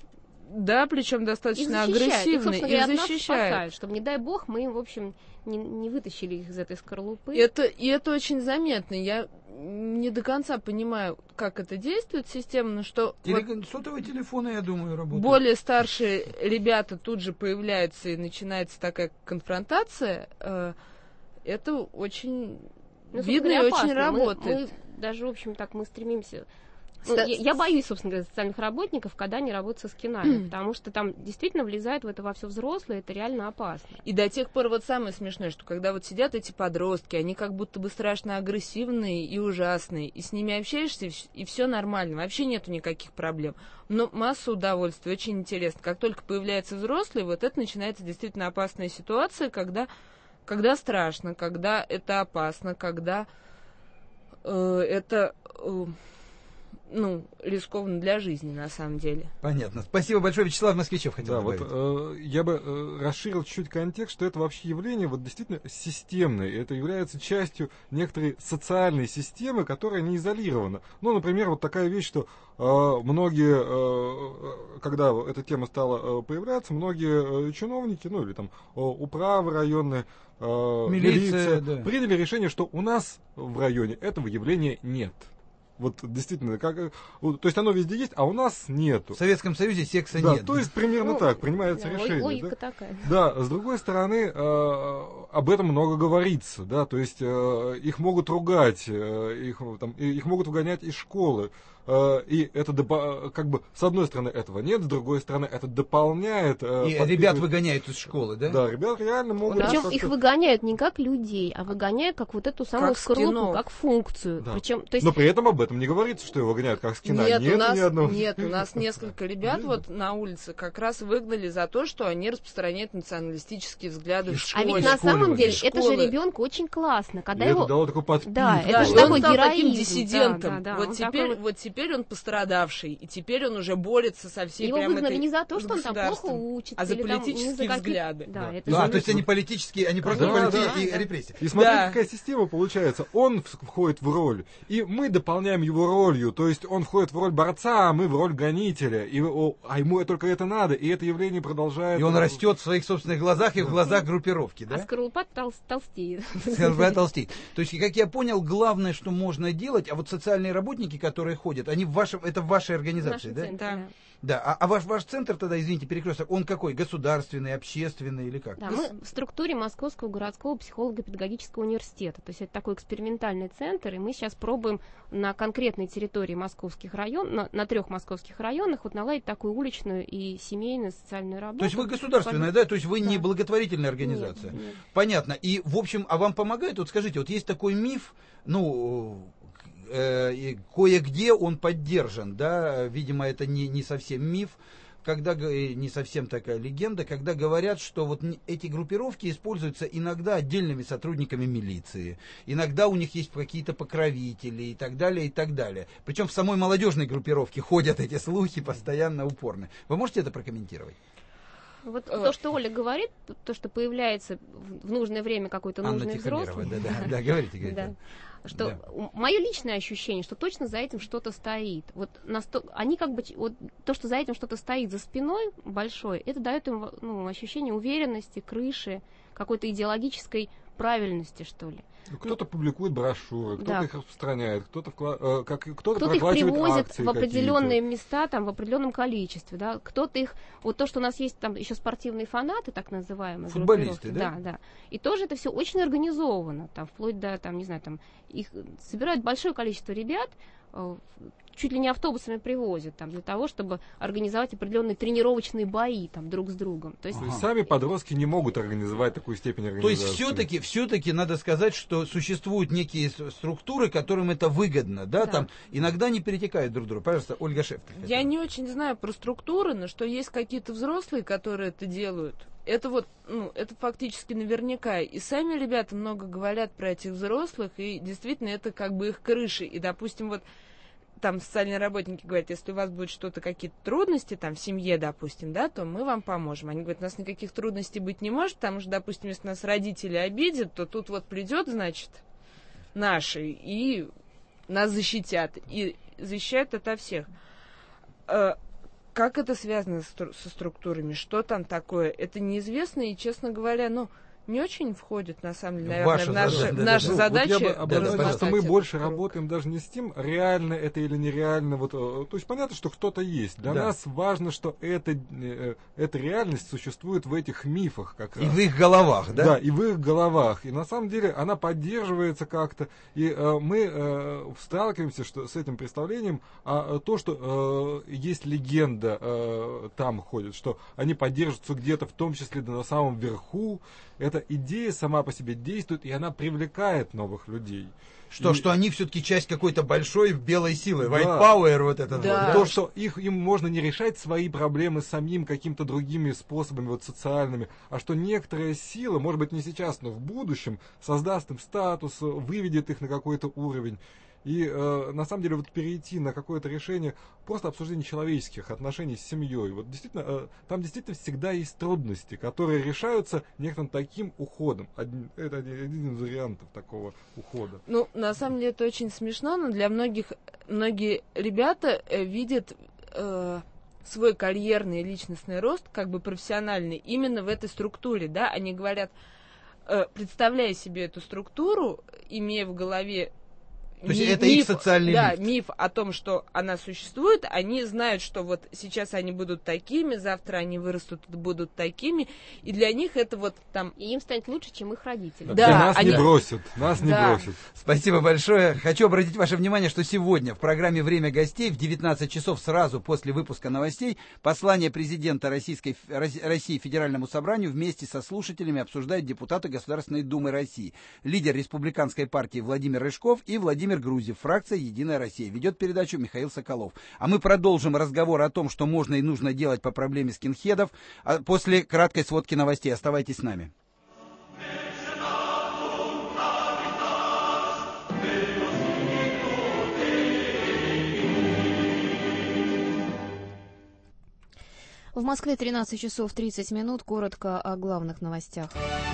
Да, причем достаточно их агрессивно. Их, и защищает. Спасают, чтобы, не дай бог, мы им, в общем, не, не вытащили их из этой скорлупы. Это, и это очень заметно. Я не до конца понимаю, как это действует системно, что... Теле... Вот сотовые телефоны, я думаю, работают. Более старшие ребята тут же появляются, и начинается такая конфронтация. Это очень ну, видно и опасно. Очень работает. Мы, мы даже, в общем, так мы стремимся... Ну, я, я боюсь, собственно говоря, социальных работников, когда они работают со скинами, потому что там действительно влезают в это во все взрослые, это реально опасно. И до тех пор вот самое смешное, что когда вот сидят эти подростки, они как будто бы страшно агрессивные и ужасные, и с ними общаешься, и все нормально, вообще нету никаких проблем. Но масса удовольствия, очень интересно. Как только появляется взрослый, вот это начинается действительно опасная ситуация, когда, когда страшно, когда это опасно, когда э, это... Э, ну, рискованно для жизни, на самом деле. Понятно. Спасибо большое. Вячеслав Москвичев хотел да, добавить. Вот, э, я бы э, расширил чуть-чуть контекст, что это вообще явление вот действительно системное. Это является частью некоторой социальной системы, которая не изолирована. Ну, например, вот такая вещь, что э, многие, э, когда эта тема стала э, появляться, многие э, чиновники, ну, или там э, управы районные, э, милиция, милиция да. приняли решение, что у нас в районе этого явления нет. Вот действительно, как, то есть оно везде есть, а у нас нету. В Советском Союзе секса да, нет. То есть примерно ну, так принимается да, решение. Логика да? такая. Да, с другой стороны, э, об этом много говорится, да, то есть э, их могут ругать, э, их, там, их могут выгонять из школы. И это как бы с одной стороны этого нет, с другой стороны это дополняет. И ребят выгоняют из школы, да? Да, ребят реально могут. Причем их выгоняют не как людей, а выгоняют как вот эту самую как скорлупу, скинов. как функцию. Да. Причем, то есть... Но при этом об этом не говорится, что его выгоняют как скина. Нет, нет, у нас, ни одного... нет, у нас несколько ребят вот на улице как раз выгнали за то, что они распространяют националистические взгляды в школе. А ведь на самом деле школы. это же ребенку очень классно, когда и его... это дало такой подпитку. Да, Да, это же он такой стал героизм. таким диссидентом. Да, да, да. Вот, Он теперь, такой... вот теперь он пострадавший, и теперь он уже борется со всей Его прям выгнали этой не за то, что он там плохо учится, а за или там, политические не за какие... взгляды. Да, да. это да же... то есть они политические, они просто да, политические да, да. репрессии. И смотри, да. какая система получается. Он входит в роль, и мы дополняем его ролью. То есть он входит в роль борца, а мы в роль гонителя. И, о, а ему только это надо, и это явление продолжает... И он растет в своих собственных глазах и в глазах группировки, да? А скорлупа тол- толстеет. Скорлупа толстеет. То есть, как я понял, главное, что можно делать, а вот социальные работники, которые ходят, они в вашем, это в вашей организации, да? Да. Да, а, а ваш, ваш центр тогда, извините, перекресток, он какой? Государственный, общественный или как? Да, мы в структуре Московского городского психолого-педагогического университета. То есть это такой экспериментальный центр, и мы сейчас пробуем на конкретной территории московских районов, на, на трех московских районах вот наладить такую уличную и семейную социальную работу. То есть вы государственная, да? То есть вы да. не благотворительная организация? Нет, нет. Понятно. И, в общем, а вам помогает? Вот скажите, вот есть такой миф, ну... Э, кое-где он поддержан, да, видимо, это не, не совсем миф, когда не совсем такая легенда, когда говорят, что вот эти группировки используются иногда отдельными сотрудниками милиции, иногда у них есть какие-то покровители и так далее, и так далее. Причем в самой молодежной группировке ходят эти слухи постоянно упорно. Вы можете это прокомментировать? Вот то, что Оля говорит, то, что появляется в нужное время какой-то Анна нужный взрослый. Да, да, да, говорите, говорите. Да. Что да. Мое личное ощущение, что точно за этим что-то стоит. Вот насто... они как бы вот то, что за этим что-то стоит за спиной большой, это дает им ну, ощущение уверенности, крыши, какой-то идеологической правильности, что ли. Кто-то публикует брошюры, кто-то да. их распространяет, кто-то, вкла... э, как... кто-то, кто-то их привозит акции в определенные какие-то. места, там, в определенном количестве, да, кто-то их, вот то, что у нас есть там еще спортивные фанаты, так называемые, футболисты, да? Да, да, и тоже это все очень организовано, там, вплоть до, там, не знаю, там, их собирают большое количество ребят, чуть ли не автобусами привозят там, для того, чтобы организовать определенные тренировочные бои там, друг с другом. То есть, То есть сами подростки не могут организовать такую степень организации. То есть все-таки, все-таки надо сказать, что существуют некие структуры, которым это выгодно, да, да. там иногда не перетекают друг друга. Пожалуйста, Ольга Шефтер. Я не очень знаю про структуры, но что есть какие-то взрослые, которые это делают. Это вот, ну, это фактически наверняка. И сами ребята много говорят про этих взрослых, и действительно это как бы их крыши. И, допустим, вот там социальные работники говорят, если у вас будет что-то, какие-то трудности, там, в семье, допустим, да, то мы вам поможем. Они говорят, у нас никаких трудностей быть не может, потому что, допустим, если нас родители обидят, то тут вот придет, значит, наши, и нас защитят, и защищают ото всех. Как это связано со структурами? Что там такое? Это неизвестно, и, честно говоря, ну, не очень входит, на самом деле, наверное, Ваша в наши, задача, в да, наши да, задачи. Вот я бы обозначил, да, что мы больше круг. работаем даже не с тем, реально это или нереально. Вот, то есть понятно, что кто-то есть. Для да. нас важно, что это, э, эта реальность существует в этих мифах как раз. И в их головах, да? Да, и в их головах. И на самом деле она поддерживается как-то. И э, мы э, сталкиваемся что, с этим представлением, а то, что э, есть легенда, э, там ходит, что они поддерживаются где-то, в том числе да, на самом верху. Эта идея сама по себе действует, и она привлекает новых людей. Что, и... что они все-таки часть какой-то большой белой силы, да. white power вот этот да. вот. То, что их, им можно не решать свои проблемы самим какими-то другими способами, вот социальными, а что некоторая сила, может быть не сейчас, но в будущем, создаст им статус, выведет их на какой-то уровень. И э, на самом деле вот перейти на какое-то решение просто обсуждение человеческих отношений с семьей. Вот действительно, э, там действительно всегда есть трудности, которые решаются некоторым таким уходом. Один, это один, один из вариантов такого ухода. Ну, на самом деле это очень смешно, но для многих, многие ребята э, видят э, свой карьерный и личностный рост, как бы профессиональный, именно в этой структуре, да, они говорят, э, представляя себе эту структуру, имея в голове То есть это их социальный да, лифт. миф о том, что она существует, они знают, что вот сейчас они будут такими, завтра они вырастут и будут такими, и для них это вот там... И им станет лучше, чем их родители. Да, да нас они... не бросят, нас не да. бросят. Спасибо большое. Хочу обратить ваше внимание, что сегодня в программе «Время гостей» в девятнадцать часов сразу после выпуска новостей послание президента Российской, России Федеральному собранию вместе со слушателями обсуждают депутаты Государственной Думы России. Лидер республиканской партии Владимир Рыжков и Владимир Грузев, фракция «Единая Россия». Ведет передачу Михаил Соколов. А мы продолжим разговор о том, что можно и нужно делать по проблеме скинхедов после краткой сводки новостей. Оставайтесь с нами. В Москве тринадцать часов тридцать минут. Коротко о главных новостях.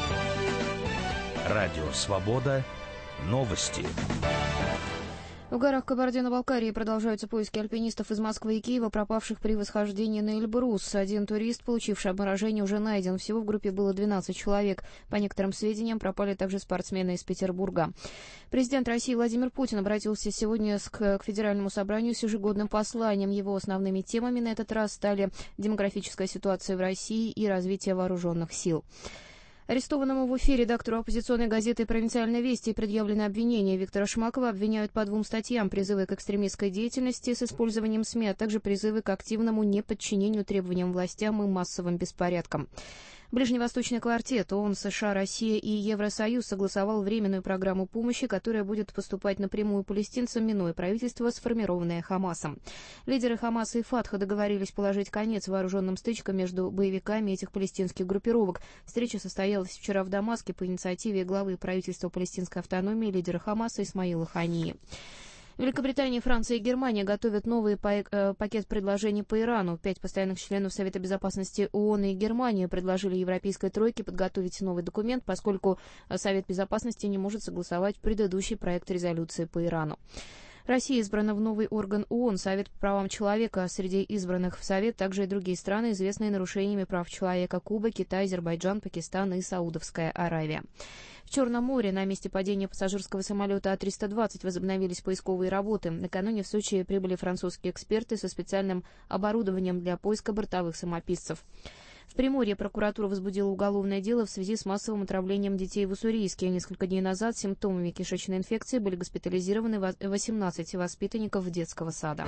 Радио «Свобода». Новости. В горах Кабардино-Балкарии продолжаются поиски альпинистов из Москвы и Киева, пропавших при восхождении на Эльбрус. Один турист, получивший обморожение, уже найден. Всего в группе было двенадцать человек. По некоторым сведениям, пропали также спортсмены из Петербурга. Президент России Владимир Путин обратился сегодня к Федеральному собранию с ежегодным посланием. Его основными темами на этот раз стали демографическая ситуация в России и развитие вооруженных сил. Арестованному в Уфе редактору оппозиционной газеты «Провинциальные вести» предъявлены обвинения. Виктора Шмакова обвиняют по двум статьям: призывы к экстремистской деятельности с использованием СМИ, а также призывы к активному неподчинению требованиям властям и массовым беспорядкам. Ближневосточный квартет ООН, США, Россия и Евросоюз согласовал временную программу помощи, которая будет поступать напрямую палестинцам, минуя правительство, сформированное Хамасом. Лидеры Хамаса и Фатха договорились положить конец вооруженным стычкам между боевиками этих палестинских группировок. Встреча состоялась вчера в Дамаске по инициативе главы правительства палестинской автономии, лидера Хамаса Исмаила Хании. Великобритания, Франция и Германия готовят новый пакет предложений по Ирану. Пять постоянных членов Совета безопасности ООН и Германия предложили Европейской тройке подготовить новый документ, поскольку Совет безопасности не может согласовать предыдущий проект резолюции по Ирану. Россия избрана в новый орган ООН, Совет по правам человека. Среди избранных в Совет также и другие страны, известные нарушениями прав человека: Куба, Китай, Азербайджан, Пакистан и Саудовская Аравия. В Черном море на месте падения пассажирского самолета А триста двадцать возобновились поисковые работы. Накануне в Сочи прибыли французские эксперты со специальным оборудованием для поиска бортовых самописцев. В Приморье прокуратура возбудила уголовное дело в связи с массовым отравлением детей в Уссурийске. Несколько дней назад с симптомами кишечной инфекции были госпитализированы восемнадцать воспитанников детского сада.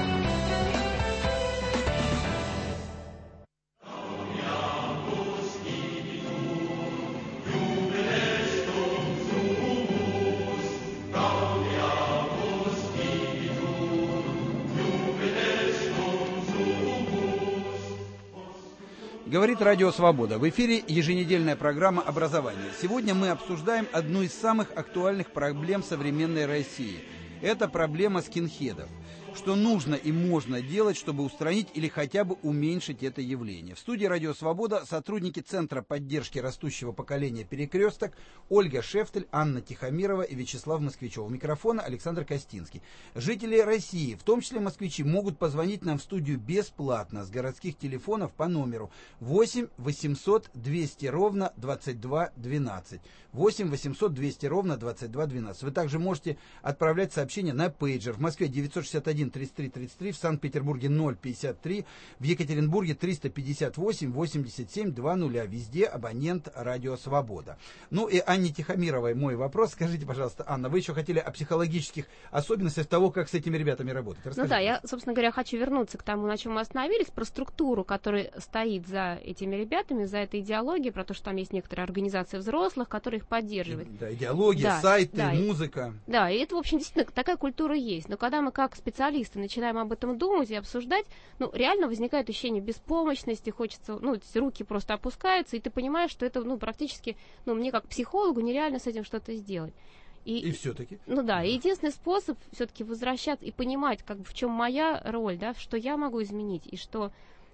Говорит Радио Свобода. В эфире еженедельная программа «Образование». Сегодня мы обсуждаем одну из самых актуальных проблем современной России. Это проблема скинхедов. Что нужно и можно делать, чтобы устранить или хотя бы уменьшить это явление. В студии «Радио Свобода» сотрудники Центра поддержки растущего поколения «Перекресток» Ольга Шефтель, Анна Тихомирова и Вячеслав Москвичев. У микрофона Александр Костинский. Жители России, в том числе москвичи, могут позвонить нам в студию бесплатно с городских телефонов по номеру восемь восемьсот двести ровно двадцать два двенадцать. восемь восемьсот двести ровно двадцать два двенадцать. Вы также можете отправлять сообщения на пейджер. В Москве девятьсот шестьдесят один тридцать три тридцать три, в Санкт-Петербурге ноль пятьдесят три, в Екатеринбурге триста пятьдесят восемь восемьдесят семь двадцать. Везде абонент «Радио Свобода». Ну и Анне Тихомировой мой вопрос. Скажите, пожалуйста, Анна, вы еще хотели о психологических особенностях того, как с этими ребятами работать. Расскажите. Ну да, я, собственно говоря, хочу вернуться к тому, на чем мы остановились, про структуру, которая стоит за этими ребятами, за этой идеологией, про то, что там есть некоторые организации взрослых, которые их поддерживают. Да, идеология, да, сайты, да, музыка. Да, и это, в общем, действительно такая культура есть. Но когда мы как специалисты начинаем об этом думать и обсуждать, ну, реально возникает ощущение беспомощности, хочется, ну, руки просто опускаются, и ты понимаешь, что это, ну, практически, ну, мне как психологу нереально с этим что-то сделать. И, и все-таки? Ну да, и единственный способ все-таки возвращаться и понимать, как бы в чем моя роль, да, что я могу изменить, и что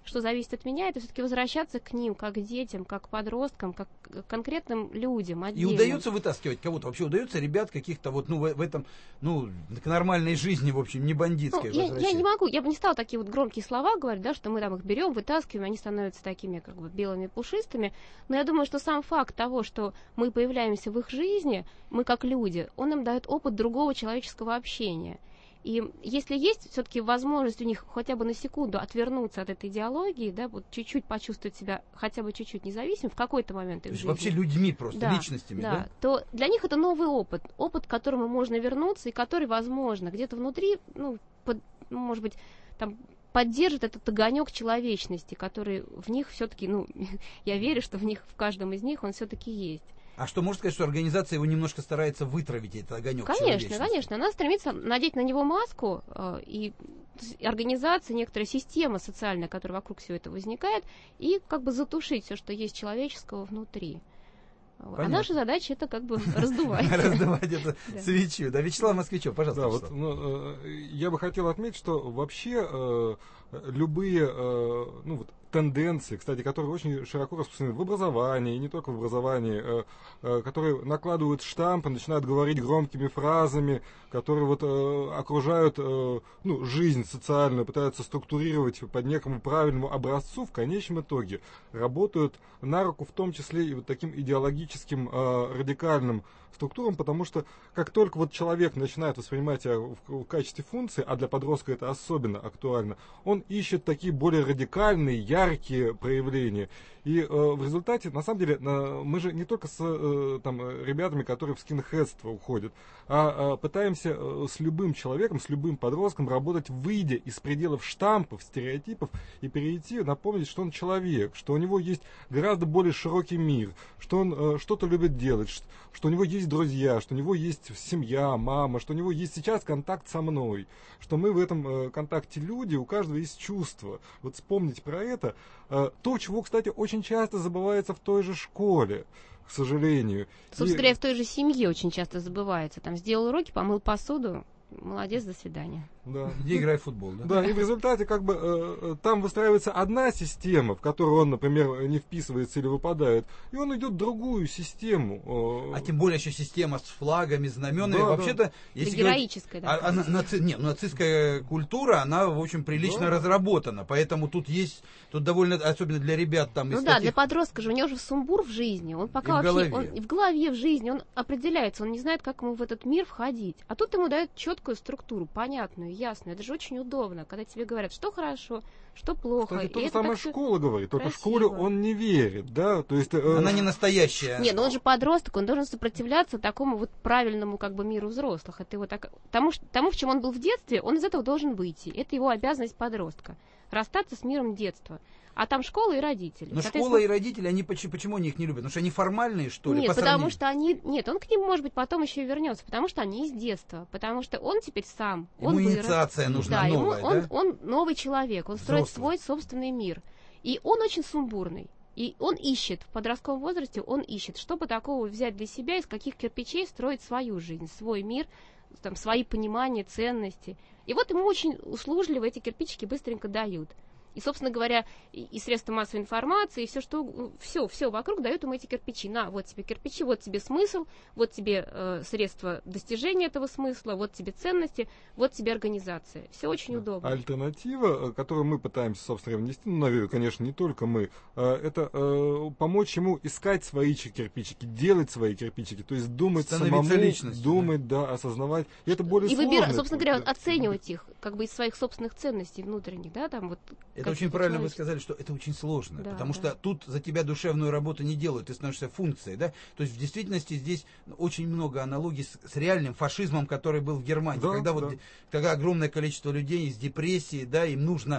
что зависит от меня, это все-таки возвращаться к ним, как к детям, как к подросткам, как к конкретным людям отдельно. И удается вытаскивать кого-то? Вообще удается ребят каких-то вот, ну, в, в этом, ну, к нормальной жизни, в общем, не бандитской, ну, я, я не могу, я бы не стала такие вот громкие слова говорить, да, что мы там их берем, вытаскиваем, они становятся такими, как бы, белыми пушистыми, но я думаю, что сам факт того, что мы появляемся в их жизни, мы как люди, он им дает опыт другого человеческого общения. И если есть все-таки возможность у них хотя бы на секунду отвернуться от этой идеологии, да, вот чуть-чуть почувствовать себя хотя бы чуть-чуть независимым в какой-то момент их жизни. Вообще людьми просто, да, личностями, да, да? То для них это новый опыт, опыт, к которому можно вернуться и который, возможно, где-то внутри, ну, под, ну может быть, там поддержит этот огонек человечности, который в них все-таки, ну, я верю, что в них, в каждом из них он все-таки есть. А что, можно сказать, что организация его немножко старается вытравить, этот огонек? Конечно, конечно. Она стремится надеть на него маску, э, и организация, некоторая система социальная, которая вокруг всего этого возникает, и как бы затушить все, что есть человеческого внутри. Понятно. А наша задача это как бы раздувать. Раздувать эту свечу. Да, Вячеслав Москвичев, пожалуйста. Да, вот, ну, я бы хотел отметить, что вообще любые, ну вот, тенденции, кстати, которые очень широко распространены в образовании, и не только в образовании, которые накладывают штампы, начинают говорить громкими фразами, которые вот окружают, ну, жизнь социальную, пытаются структурировать под некому правильному образцу, в конечном итоге работают на руку в том числе и вот таким идеологическим радикальным структурам, потому что как только вот человек начинает воспринимать себя в, в качестве функции, а для подростка это особенно актуально, он ищет такие более радикальные, яркие проявления. И э, в результате, на самом деле, э, мы же не только с э, там, ребятами, которые в скинхедство уходят, а э, пытаемся э, с любым человеком, с любым подростком работать, выйдя из пределов штампов, стереотипов, и перейти, напомнить, что он человек, что у него есть гораздо более широкий мир, что он э, что-то любит делать, что, что у него есть друзья, что у него есть семья, мама, что у него есть сейчас контакт со мной, что мы в этом э, контакте люди, у каждого есть чувства. Вот вспомнить про это, э, то, чего, кстати, очень часто забывается в той же школе, к сожалению. Собственно говоря, и в той же семье очень часто забывается. Там сделал уроки, помыл посуду, молодец, до свидания. Да. Где играет в футбол, да? Да, и в результате как бы э, там выстраивается одна система, в которую он, например, не вписывается или выпадает, и он идет в другую систему. Э. А тем более еще система с флагами, знаменами. Да, Вообще-то, да. если героическая, говорить, да. А, а, наци... Нет, нацистская культура, она, в общем, прилично да. разработана, поэтому тут есть, тут довольно, особенно для ребят там... Ну да, таких... для подростка же, у него же сумбур в жизни, он пока и вообще, в он в голове, в жизни, он определяется, он не знает, как ему в этот мир входить. А тут ему дают четкую структуру, понятную, ясную. Это же очень удобно, когда тебе говорят, что хорошо, что плохо. Кстати, то же это самое школа говорит, только в школе он не верит, да, то есть... Э... Она не настоящая. Нет, но он же подросток, он должен сопротивляться такому вот правильному как бы миру взрослых. Это его так... тому, тому, в чем он был в детстве, он из этого должен выйти. Это его обязанность подростка. Расстаться с миром детства. А там школа и родители. Но школа и родители, они почему, почему они их не любят? Потому что они формальные, что ли? Нет, по потому сравнению? что они... Нет, он к ним, может быть, потом еще и вернется, потому что они из детства. Потому что он теперь сам. Ему он инициация вырос. нужна да, новая, ему, да? Он, он новый человек, он строит Взрослый. свой собственный мир. И он очень сумбурный. И он ищет, в подростковом возрасте он ищет, чтобы такого взять для себя, из каких кирпичей строить свою жизнь, свой мир, там, свои понимания, ценности. И вот ему очень услужливо эти кирпичики быстренько дают. И, собственно говоря, и, и средства массовой информации, и все, что, все, все вокруг дают ему эти кирпичи. На, вот тебе кирпичи, вот тебе смысл, вот тебе э, средства достижения этого смысла, вот тебе ценности, вот тебе организация. Все очень удобно. Альтернатива, которую мы пытаемся, собственно, внести, ну, наверное, конечно, не только мы, э, это э, помочь ему искать свои кирпичики, делать свои кирпичики, то есть думать самому, думать, да. да, осознавать. И это более и сложно. И выбирать, собственно говоря, оценивать их, как бы из своих собственных ценностей внутренних, да, там вот. Это очень правильно вы сказали, что это очень сложно, да, потому да. что тут за тебя душевную работу не делают, ты становишься функцией, да, то есть в действительности здесь очень много аналогий с, с реальным фашизмом, который был в Германии, да, когда да. вот когда огромное количество людей из депрессии, да, им нужно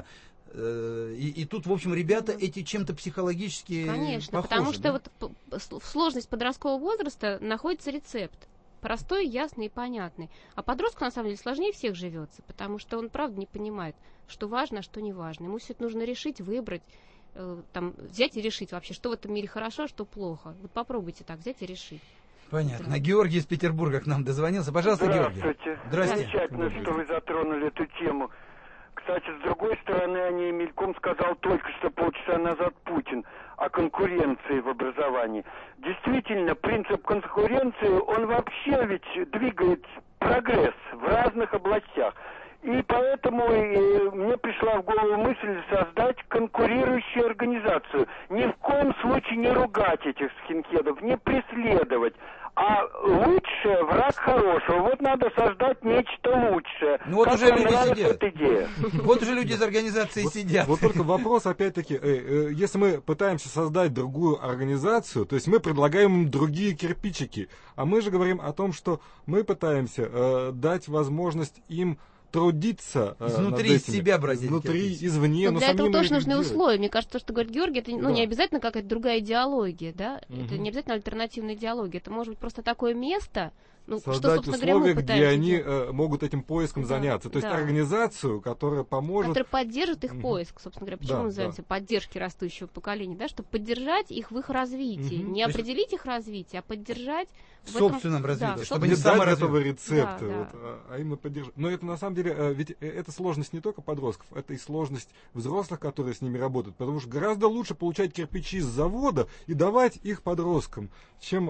э, и, и тут, в общем, ребята эти чем-то психологически Конечно, похожи, потому что да? вот в сложность подросткового возраста находится рецепт. Простой, ясный и понятный. А подростку, на самом деле, сложнее всех живется, потому что он, правда, не понимает, что важно, а что не важно. Ему все это нужно решить, выбрать, э, там, взять и решить вообще, что в этом мире хорошо, а что плохо. Вот попробуйте так взять и решить. Понятно. Да. Георгий из Петербурга к нам дозвонился. Пожалуйста, Здравствуйте. Георгий. Здравствуйте. Замечательно, что вы затронули эту тему. К Кстати, с другой стороны, о ней мельком сказал только что полчаса назад Путин о конкуренции в образовании. Действительно, принцип конкуренции, он вообще ведь двигает прогресс в разных областях. И поэтому и мне пришла в голову мысль создать конкурирующую организацию. Ни в коем случае не ругать этих скинхедов, не преследовать. А лучшее враг хорошего. Вот надо создать нечто лучшее. Ну вот как уже люди нравится сидят. эта идея? Вот уже люди из организации вот, сидят. Вот только вопрос, опять-таки, э, э, если мы пытаемся создать другую организацию, то есть мы предлагаем им другие кирпичики, а мы же говорим о том, что мы пытаемся э, дать возможность им трудиться э, изнутри над этими, себя брать изнутри, кирпичи. извне. Но но для этого тоже нужны делать. условия. Мне кажется, то, что говорит Георгий, это ну, да. не обязательно какая-то другая идеология, да? Угу. Это не обязательно альтернативная идеология. Это может быть просто такое место, ну, что, создать собственно условия, говоря, мы где пытаемся они делать. э, могут этим поиском Да, заняться. То есть да. организацию, которая поможет... Которая поддержит их Мгм. поиск, собственно говоря. Почему Да, мы называемся да. поддержки растущего поколения, да? Чтобы поддержать их в их развитии. Мгм. Не То есть определить их развитие, а поддержать В в этом- собственном да, развитии, в чтобы не они дать саморазвивались. готового рецепта, Да, вот, да. а, а именно поддержать. Но это на самом деле, э, ведь э, это сложность не только подростков, это и сложность взрослых, которые с ними работают. Потому что гораздо лучше получать кирпичи с завода и давать их подросткам, чем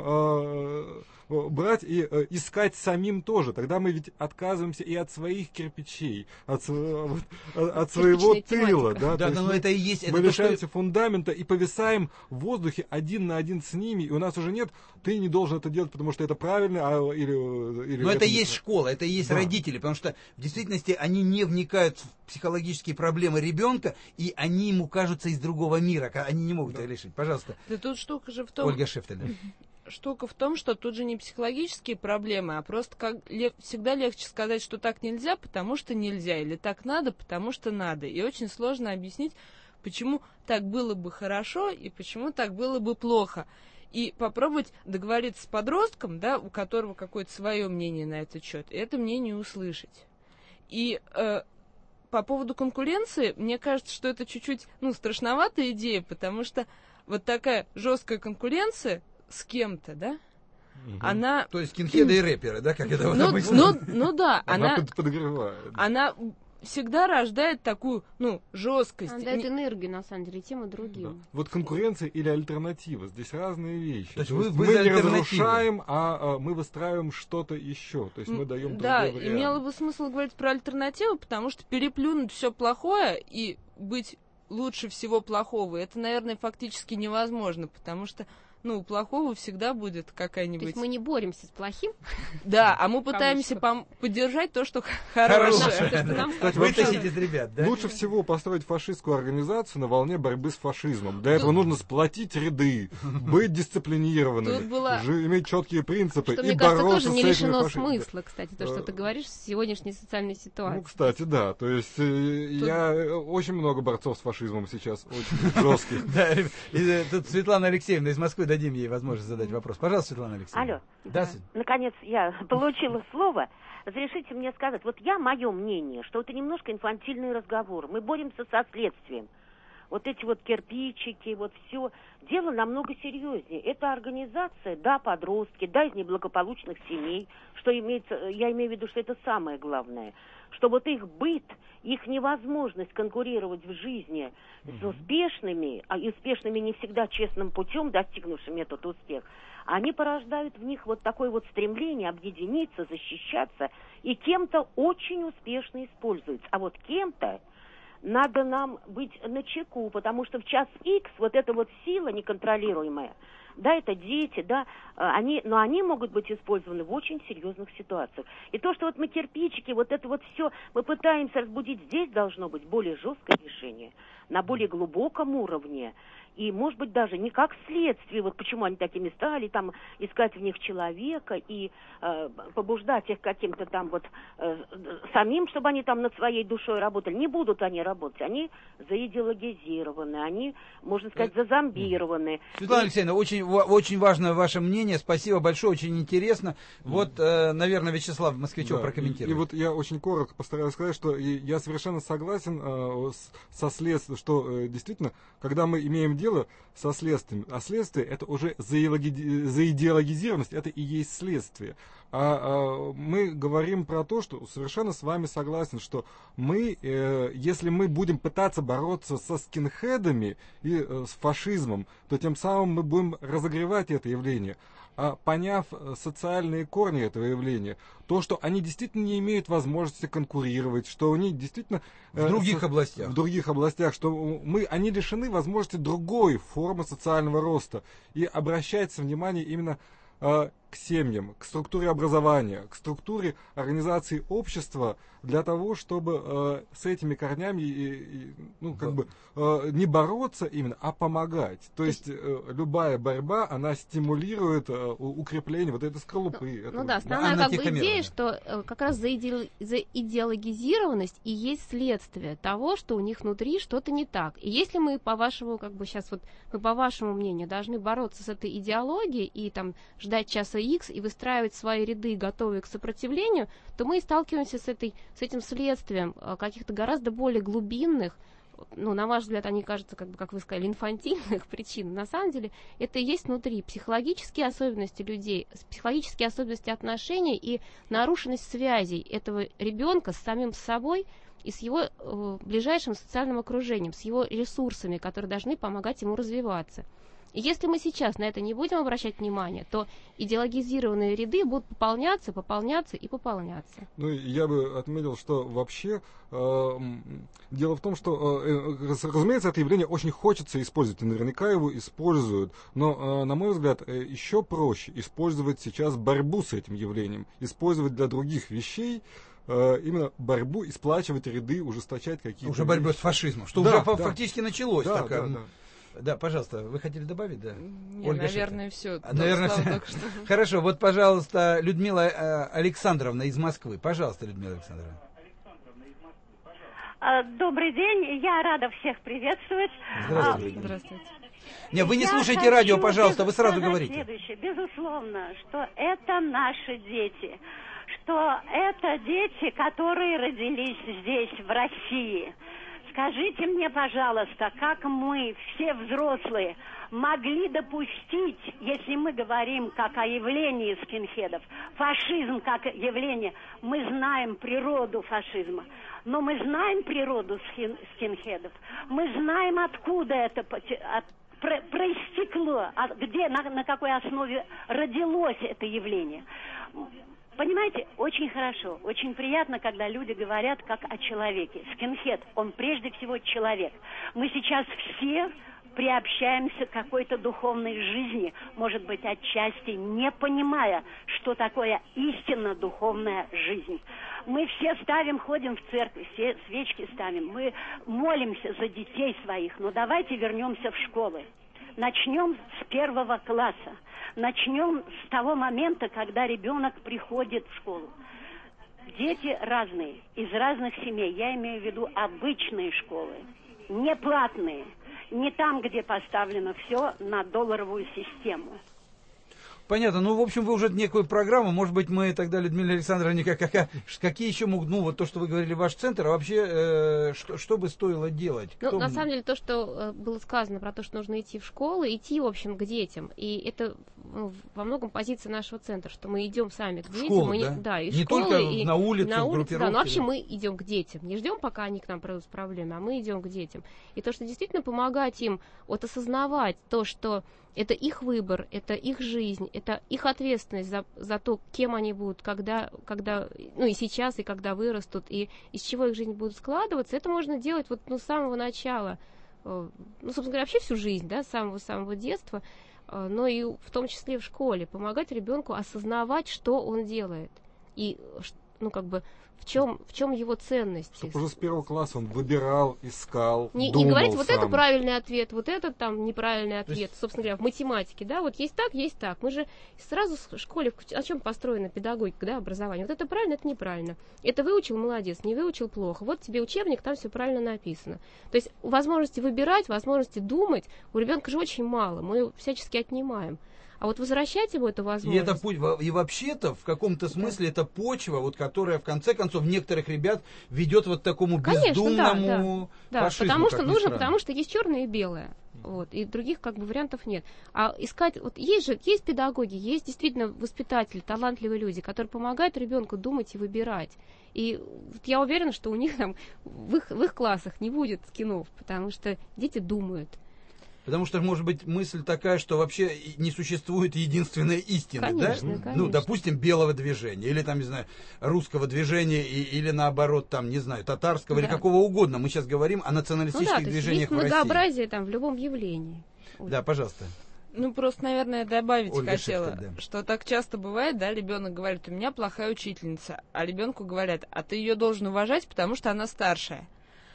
э, брать и э, искать самим тоже. Тогда мы ведь отказываемся и от своих кирпичей, от, св- вот, от- от своего Кирпичная тыла. тематика. Да, Да, То есть но мы- это и есть... Мы это то, что- лишаемся фундамента и повисаем в воздухе один на один с ними, и у нас уже нет, ты не должен это делать, потому что это правильно, а, или, или Но это и не есть школа, это и есть Да. родители, потому что в действительности они не вникают в психологические проблемы ребенка, и они ему кажутся из другого мира, они не могут это решить. Пожалуйста, Да тут штука же в том... Ольга Шефтеля. Штука в том, что тут же не психологические проблемы, а просто как лег- всегда легче сказать, что так нельзя, потому что нельзя, или так надо, потому что надо. И очень сложно объяснить, почему так было бы хорошо и почему так было бы плохо. И попробовать договориться с подростком, да, у которого какое-то свое мнение на этот счет, и это мнение услышать. И э, по поводу конкуренции, мне кажется, что это чуть-чуть, ну, страшноватая идея, потому что вот такая жесткая конкуренция с кем-то, да, Угу. она... То есть скинхеды и рэперы, да, как это вот Ну, обычно? ну, ну да, Она, она, под- подогревает. она всегда рождает такую, ну, жесткость. Она дает Не- энергию, на самом деле, и тем и другим. Да. Вот конкуренция или альтернатива, здесь разные вещи. То есть То вы- есть вы мы за не альтернативу. разрушаем, а, а мы выстраиваем что-то еще. То есть мы даем Да, другой вариант. имело бы смысл говорить про альтернативу, потому что переплюнуть все плохое и быть лучше всего плохого, это, наверное, фактически невозможно, потому что, ну, у плохого всегда будет То какая-нибудь... есть мы не боремся с плохим. Да, а мы пытаемся пом- поддержать то, что хорошее. Хорошее. То, что нам Кстати, Вытащить вообще, из ребят, да? лучше всего построить фашистскую организацию на волне борьбы с фашизмом. Для этого нужно сплотить ряды, быть дисциплинированными, Тут была- жи- иметь четкие принципы Что, и мне кажется, бороться тоже не с этими лишено фашистами. смысла, кстати, то, что Э, ты говоришь в сегодняшней социальной Ну, ситуации. кстати, да. То есть э, я э, очень много борцов с фашизмом сейчас, очень жестких. Да, и, э, тут Светлана Алексеевна из Москвы, дадим ей возможность задать вопрос. Пожалуйста, Светлана Алексеевна. Алло. Да, Свет- Наконец я получила слово. Разрешите мне сказать, вот я, мое мнение, что это немножко инфантильный разговор. Мы боремся со следствием. Вот эти вот кирпичики, вот все. Дело намного серьезнее. Это организация, да, подростки, да, из неблагополучных семей. Что имеется, я имею в виду, что это самое главное. Что вот их быт, их невозможность конкурировать в жизни с успешными, а и успешными не всегда честным путем, достигнувшими этот успех, они порождают в них вот такое вот стремление объединиться, защищаться, и кем-то очень успешно используются. А вот кем-то надо нам быть начеку, потому что в час икс вот эта вот сила неконтролируемая, да, это дети, да, они, но они могут быть использованы в очень серьезных ситуациях. И то, что вот мы кирпичики, вот это вот все, мы пытаемся разбудить, здесь должно быть более жесткое решение, на более глубоком уровне. И, может быть, даже не как следствие, вот почему они такими стали, там, искать в них человека и э, побуждать их каким-то там вот э, самим, чтобы они там над своей душой работали. Не будут они работать, они заидеологизированы, они, можно сказать, зазомбированы. Светлана И- Алексеевна, очень, ва- очень важно ваше мнение, спасибо большое, очень интересно. Вот, э, наверное, Вячеслав Москвичев Да, прокомментирует. И, и вот я очень коротко постараюсь сказать, что и я совершенно согласен э, с, со след, что действительно, когда мы имеем дело со следствием, а следствие это уже заидеологизированность, это и есть следствие. А, а мы говорим про то, что совершенно с вами согласен, что мы, э, если мы будем пытаться бороться со скинхедами и э, с фашизмом, то тем самым мы будем разогревать это явление. А поняв социальные корни этого явления, то, что они действительно не имеют возможности конкурировать, что они действительно... В других э, областях. В других областях, что мы, они лишены возможности другой формы социального роста. И обращается внимание именно э, к семьям, к структуре образования, к структуре организации общества, для того, чтобы э, с этими корнями и, и, ну, как бы, э, не бороться именно, а помогать. То есть э, любая борьба, она стимулирует э, укрепление вот этой скорлупы. Ну, этого, ну да, основная как бы идея, что э, как раз за, иде... за идеологизированность и есть следствие того, что у них внутри что-то не так. И если мы, по вашему, как бы сейчас вот, мы, по вашему мнению, должны бороться с этой идеологией и там ждать часа Икс и выстраивать свои ряды, готовые к сопротивлению, то мы и сталкиваемся с, этой, с этим следствием каких-то гораздо более глубинных, ну, на ваш взгляд, они кажутся, как бы, как вы сказали, инфантильных причин. На самом деле это и есть внутри психологические особенности людей, психологические особенности отношений и нарушенность связей этого ребенка с самим собой и с его э, ближайшим социальным окружением, с его ресурсами, которые должны помогать ему развиваться. И если мы сейчас на это не будем обращать внимание, то идеологизированные ряды будут пополняться, пополняться и пополняться. Ну, я бы отметил, что вообще э, дело в том, что, э, разумеется, это явление очень хочется использовать, и наверняка его используют, но, э, на мой взгляд, э, еще проще использовать сейчас борьбу с этим явлением, использовать для других вещей, э, именно борьбу, и сплачивать ряды, ужесточать какие-то... Уже борьбу с фашизмом, что да, уже да. фактически началось. Да, такая... да, да. Да, пожалуйста, вы хотели добавить, да? Не, Ольга наверное, Шефер. все. Наверное, все. Хорошо, вот, пожалуйста, Людмила э, Александровна из Москвы. Пожалуйста, Людмила Александровна. Добрый день, я рада всех приветствовать. Здравствуйте. Здравствуйте. Не, вы не я слушайте радио, пожалуйста, вы сразу сказать говорите. Следующее. Безусловно, что это наши дети, что это дети, которые родились здесь, в России. Скажите мне, пожалуйста, как мы, все взрослые, могли допустить, если мы говорим как о явлении скинхедов, фашизм как явление, мы знаем природу фашизма, но мы знаем природу скинхедов, мы знаем, откуда это от, про, проистекло, где, на, на какой основе родилось это явление. Понимаете, очень хорошо, очень приятно, когда люди говорят как о человеке. Скинхед, он прежде всего человек. Мы сейчас все приобщаемся к какой-то духовной жизни, может быть, отчасти не понимая, что такое истинно духовная жизнь. Мы все ставим, ходим в церковь, все свечки ставим, мы молимся за детей своих, но давайте вернемся в школы. Начнем с первого класса. Начнем с того момента, когда ребенок приходит в школу. Дети разные, из разных семей. Я имею в виду обычные школы, не платные, не там, где поставлено все на долларовую систему. Понятно. Ну, в общем, вы уже некую программу, может быть, мы тогда, Людмила Александровна, как, как, какие еще могут, ну, вот то, что вы говорили, ваш центр, а вообще, э, что, что бы стоило делать? Ну, Кто... на самом деле, то, что было сказано про то, что нужно идти в школу, идти, в общем, к детям, и это ну, во многом позиция нашего центра, что мы идем сами к детям. Школу, мы да? Не, да, и не школы, только и на улицу, на улице, да, но вообще да. мы идем к детям, не ждем, пока они к нам придут с проблемой, а мы идем к детям. И то, что действительно помогать им вот осознавать то, что это их выбор, это их жизнь, это их ответственность за, за то, кем они будут, когда, когда, ну и сейчас, и когда вырастут, и из чего их жизнь будет складываться, это можно делать вот, ну, с самого начала, ну, собственно говоря, вообще всю жизнь, да, с самого-самого детства, но и в том числе в школе, помогать ребенку осознавать, что он делает, и, ну, как бы, в чем, в чем его ценности. Чтобы уже с первого класса он выбирал, искал, не, думал не говорить, вот сам. это правильный ответ, вот это там неправильный ответ. есть... Собственно говоря, в математике, да, вот есть так, есть так. Мы же сразу в школе, о чем построена педагогика, да, образование. Вот это правильно, это неправильно. Это выучил, молодец, не выучил, плохо. Вот тебе учебник, там все правильно написано. То есть возможности выбирать, возможности думать у ребенка же очень мало, мы ее всячески отнимаем. А А вот возвращать ему эту возможность... И это путь, и вообще-то, в каком-то смысле, да. это почва, вот, которая, в конце концов, некоторых ребят ведет вот к такому Конечно, бездумному да, да. фашизму. Да, потому что нужно, странно. потому что есть черное и белое. Вот, и других как бы вариантов нет. А искать, вот есть же, есть педагоги, есть действительно воспитатели, талантливые люди, которые помогают ребенку думать и выбирать. И вот я уверена, что у них там в их, в их классах не будет скинов, потому что дети думают. Потому что, может быть, мысль такая, что вообще не существует единственной истины, конечно, да? Конечно. Ну, допустим, белого движения, или там, не знаю, русского движения, и, или наоборот, там, не знаю, татарского, да. или какого угодно. Мы сейчас говорим о националистических ну, да, движениях в России. Многообразие там в любом явлении. Да, пожалуйста. Ну, просто, наверное, добавить Ольга хотела, Шефтель, да. что так часто бывает, да, ребенок говорит, у меня плохая учительница, а ребенку говорят, а ты ее должен уважать, потому что она старшая.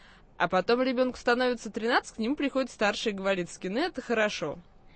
А потом ребенку становится тринадцать, к нему приходит старший и говорит, скины это хорошо.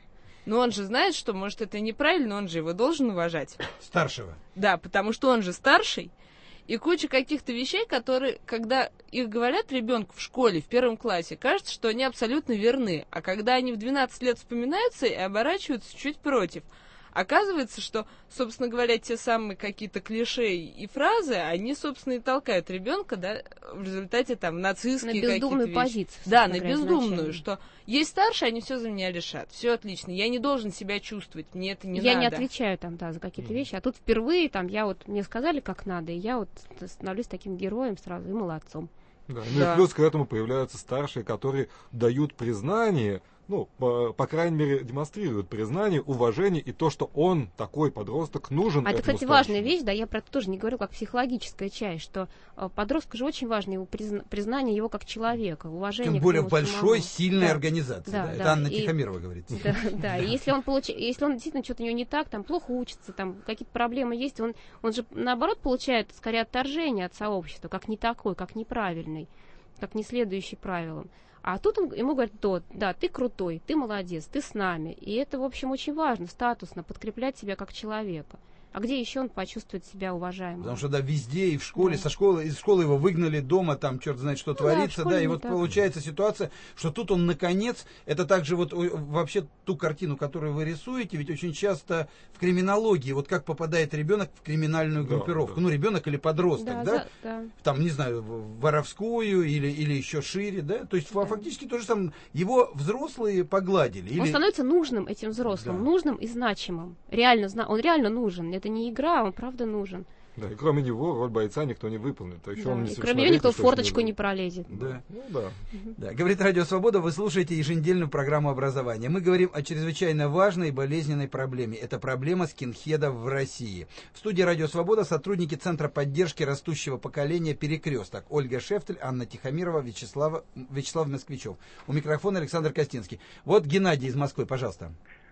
Но он же знает, что, может, это неправильно, он же его должен уважать. Старшего. Да, потому что он же старший. И куча каких-то вещей, которые, когда их говорят ребенку в школе, в первом классе, кажется, что они абсолютно верны. А когда они в двенадцать лет вспоминаются и оборачиваются чуть против, оказывается, что, собственно говоря, те самые какие-то клише и фразы, они, собственно, и толкают ребенка, да, в результате там нацистские какие-то вещи. На бездумную позицию. Да, на бездумную, что есть старшие, они все за меня решат. Все отлично, я не должен себя чувствовать, мне это не я надо. Я не отвечаю там, да, за какие-то mm. вещи, а тут впервые там я вот, мне сказали, как надо, и я вот становлюсь таким героем сразу и молодцом. Да, ну да. И плюс к этому появляются старшие, которые дают признание, ну, по, по крайней мере, демонстрируют признание, уважение и то, что он, такой подросток, нужен. А это, кстати, старшему. важная вещь, да, я про это тоже не говорю как психологическая часть, что э, подростку же очень важно его призна, признание его как человека, уважение. Тем более к нему большой, самому. сильной да. организации. Да, да, да. Да. Это Анна и, Тихомирова говорит. Да, да. И если он получ... если он действительно что-то у него не так, там плохо учится, там какие-то проблемы есть, он, он же наоборот получает скорее отторжение от сообщества, как не такой, как неправильный, как не следующий правилам. А тут он, ему говорит, да, да, ты крутой, ты молодец, ты с нами. И это, в общем, очень важно, статусно, подкреплять себя как человека. А где еще он почувствует себя уважаемым? Потому что, да, везде, и в школе, да. со школы, из школы его выгнали, дома там черт знает, что ну, творится, да, да и вот так. Получается ситуация, что тут он, наконец, это также вот вообще ту картину, которую вы рисуете, ведь очень часто в криминологии, вот как попадает ребенок в криминальную группировку, да, да. ну, ребенок или подросток, да, да? да, там, не знаю, в воровскую или, или еще шире, да, то есть да. фактически то же самое, его взрослые погладили. Он или... становится нужным этим взрослым, да. нужным и значимым, реально, он реально нужен. Это не игра, он правда нужен. Да, и кроме него роль бойца никто не выполнит. А еще да, он и кроме него никто в форточку не, не пролезет. Да. Ну, да. Угу. Да. Говорит Радио Свобода, вы слушаете еженедельную программу образования. Мы говорим о чрезвычайно важной и болезненной проблеме. Это проблема скинхедов в России. В студии Радио Свобода сотрудники Центра поддержки растущего поколения «Перекресток». Ольга Шефтель, Анна Тихомирова, Вячеслав, Вячеслав Москвичев. У микрофона Александр Костинский. Вот Геннадий из Москвы, пожалуйста.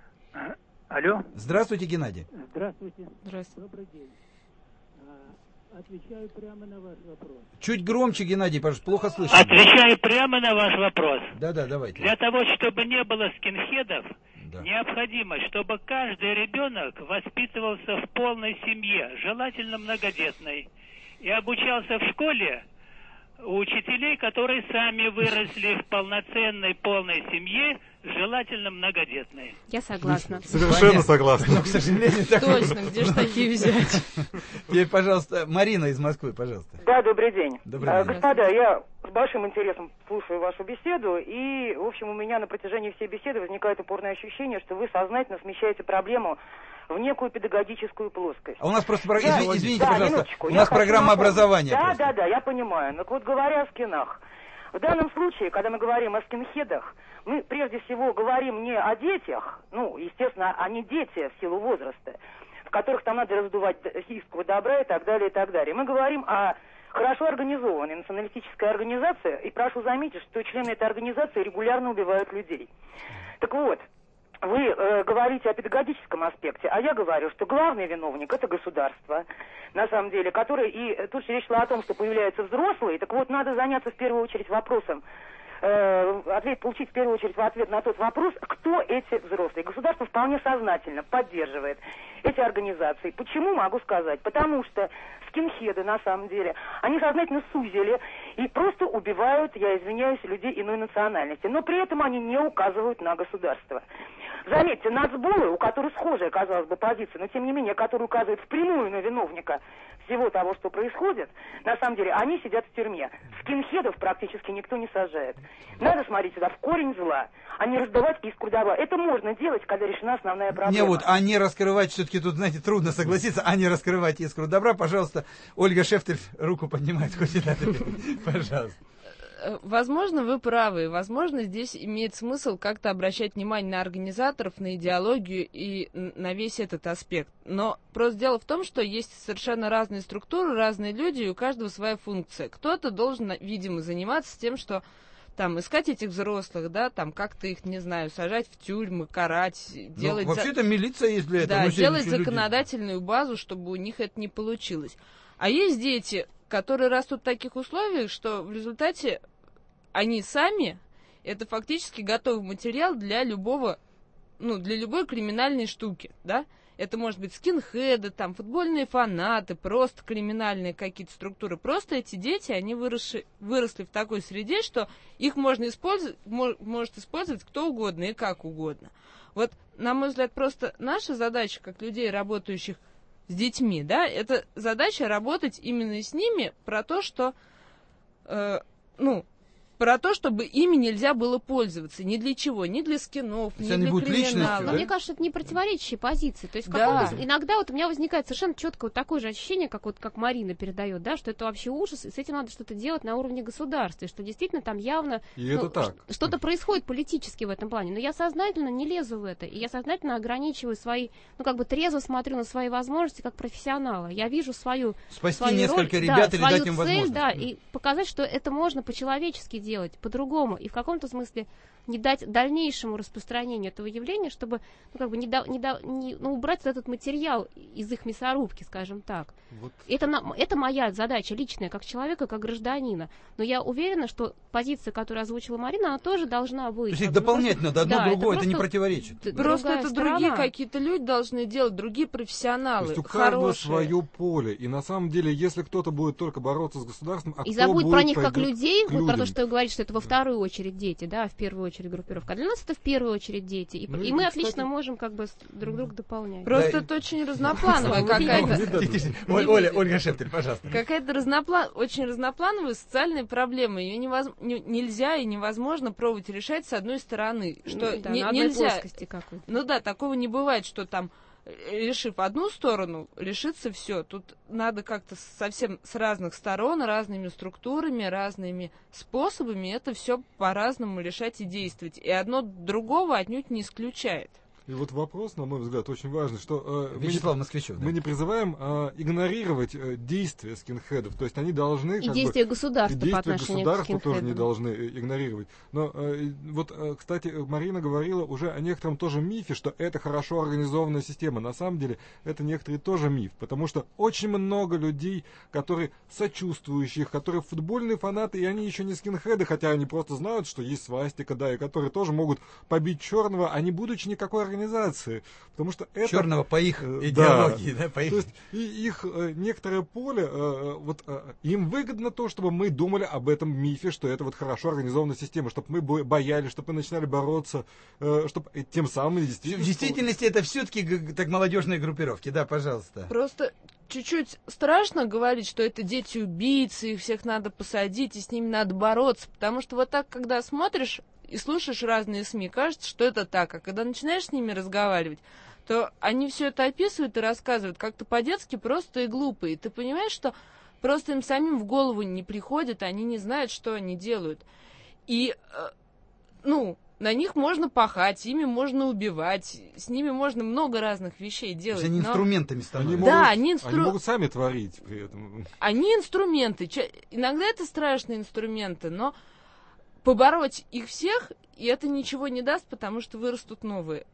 Алло. Здравствуйте, Геннадий. Здравствуйте. Здравствуйте. Добрый день. Отвечаю прямо на ваш вопрос. Чуть громче, Геннадий, пожалуйста, плохо слышно. Отвечаю прямо на ваш вопрос. Да-да, давайте. Для того, чтобы не было скинхедов, да. необходимо, чтобы каждый ребенок воспитывался в полной семье, желательно многодетной, и обучался в школе у учителей, которые сами выросли в полноценной полной семье, желательно многодетной. Я согласна. Совершенно согласна. Но, к сожалению, так... Точно, где же такие взять? Теперь, пожалуйста, Марина из Москвы, пожалуйста. Да, добрый день. Добрый день. Господа, я с большим интересом слушаю вашу беседу, и, в общем, у меня на протяжении всей беседы возникает упорное ощущение, что вы сознательно смещаете проблему в некую педагогическую плоскость. А у нас просто, да, извините, извините да, пожалуйста, минуточку. у нас я программа образования. Да, просто. да, да, я понимаю. Но вот говоря о скинах, в данном случае, когда мы говорим о скинхедах, мы прежде всего говорим не о детях, ну, естественно, они дети в силу возраста, в которых там надо раздувать хистского добра и так далее, и так далее. Мы говорим о хорошо организованной националистической организации, и прошу заметить, что члены этой организации регулярно убивают людей. Так вот, вы э, говорите о педагогическом аспекте, а я говорю, что главный виновник – это государство, на самом деле, которое, и тут речь шла о том, что появляются взрослые, так вот, надо заняться в первую очередь вопросом, э, ответ, получить в первую очередь ответ на тот вопрос, кто эти взрослые. Государство вполне сознательно поддерживает эти организации. Почему, могу сказать? Потому что скинхеды, на самом деле, они сознательно сузили и просто убивают, я извиняюсь, людей иной национальности. Но при этом они не указывают на государство. Заметьте, нацболы, у которых схожая, казалось бы, позиция, но тем не менее, которые указывают впрямую на виновника всего того, что происходит, на самом деле, они сидят в тюрьме. Скинхедов практически никто не сажает. Надо смотреть сюда в корень зла, а не раздавать искру добра. Это можно делать, когда решена основная проблема. Не вот, а не раскрывать, все-таки тут, знаете, трудно согласиться, а не раскрывать искру добра. Пожалуйста, Ольга Шефтель руку поднимает, хоть и надо. Пожалуйста. Возможно, вы правы. Возможно, здесь имеет смысл как-то обращать внимание на организаторов, на идеологию и на весь этот аспект. Но просто дело в том, что есть совершенно разные структуры, разные люди, и у каждого своя функция. Кто-то должен, видимо, заниматься тем, что там искать этих взрослых, да, там как-то их, не знаю, сажать в тюрьмы, карать, делать... Ну, вообще-то милиция есть для этого. Да, делать законодательную люди. базу, чтобы у них это не получилось. А есть дети, которые растут в таких условиях, что в результате они сами, это фактически готовый материал для любого, ну, для любой криминальной штуки, да. Это может быть скинхеды, там, футбольные фанаты, просто криминальные какие-то структуры. Просто эти дети, они выросли, выросли в такой среде, что их можно использовать, мож, может использовать кто угодно и как угодно. Вот, на мой взгляд, просто наша задача, как людей, работающих с детьми, да, это задача работать именно с ними про то, что, э, ну, про то, чтобы ими нельзя было пользоваться. Ни для чего, ни для скинов, ни для криминала. Но да? Мне кажется, это не противоречащие позиции. То есть в да. иногда вот у меня возникает совершенно четко вот такое же ощущение, как вот как Марина передает, да, что это вообще ужас, и с этим надо что-то делать на уровне государства, и что действительно там явно ну, что-то происходит политически в этом плане. Но я сознательно не лезу в это, и я сознательно ограничиваю свои, ну как бы трезво смотрю на свои возможности как профессионала. Я вижу свою, спасти свою несколько роль, ребят да, или свою дать им цель, возможность. Да, и показать, что это можно по-человечески делать. делать по-другому и в каком-то смысле не дать дальнейшему распространению этого явления, чтобы ну, как бы не да, не да, не, ну, убрать этот материал из их мясорубки, скажем так. Вот. Это, на, это моя задача личная, как человека, как гражданина. Но я уверена, что позиция, которую озвучила Марина, она тоже должна быть. То есть дополнять просто, надо одно да, другое, это, это не противоречит. Просто это сторона. Другие какие-то люди должны делать, другие профессионалы. То есть у каждого хорошие. свое поле. И на самом деле, если кто-то будет только бороться с государством, а и кто забудет будет про них как пойдет людей, вот про то, людям. что вы говорите, что это во вторую очередь дети, да, а в первую очередь группировка. А для нас это в первую очередь дети. И, ну, и мы, кстати, отлично можем как бы друг друга дополнять. Просто да. это очень разноплановая какая-то... Оля, Ольга Шефтель, пожалуйста. Какая-то разноплан... очень разноплановая социальная проблема. Ее невоз... нельзя и невозможно пробовать решать с одной стороны. Что да, не, на одной нельзя... плоскости какой-то. Ну да, такого не бывает, что там, решив одну сторону, решится все. Тут надо как-то совсем с разных сторон, разными структурами, разными способами это все по-разному решать и действовать. И одно другого отнюдь не исключает. И вот вопрос, на мой взгляд, очень важный, что э, Вячеслав мы, Москвичев, мы да. не призываем э, игнорировать э, действия скинхедов, то есть они должны... И как действия бы, государства и действия по отношению государства к скинхедам. тоже не должны игнорировать. Но э, вот, э, кстати, Марина говорила уже о некотором тоже мифе, что это хорошо организованная система. На самом деле это некоторый тоже миф, потому что очень много людей, которые сочувствующих, которые футбольные фанаты, и они еще не скинхеды, хотя они просто знают, что есть свастика, да, и которые тоже могут побить черного, а не будучи никакой организации, потому что это... Черного по их идеологии, да, да по их... То есть и их э, некоторое поле, э, вот э, им выгодно то, чтобы мы думали об этом мифе, что это вот хорошо организованная система, чтобы мы боялись, чтобы мы начинали бороться, э, чтобы тем самым действительно... В действительности это все-таки так молодежные группировки, да, пожалуйста. Просто чуть-чуть страшно говорить, что это дети-убийцы, их всех надо посадить, и с ними надо бороться, потому что вот так, когда смотришь и слушаешь разные СМИ, кажется, что это так. А когда начинаешь с ними разговаривать, то они все это описывают и рассказывают как-то по-детски просто и глупо. И ты понимаешь, что просто им самим в голову не приходит, они не знают, что они делают. И, ну, на них можно пахать, ими можно убивать, с ними можно много разных вещей делать. То есть они но... инструментами становятся. Они да, могут, они, инстру... они могут сами творить при этом. Они инструменты. Иногда это страшные инструменты, но побороть их всех, и это ничего не даст, потому что вырастут новые.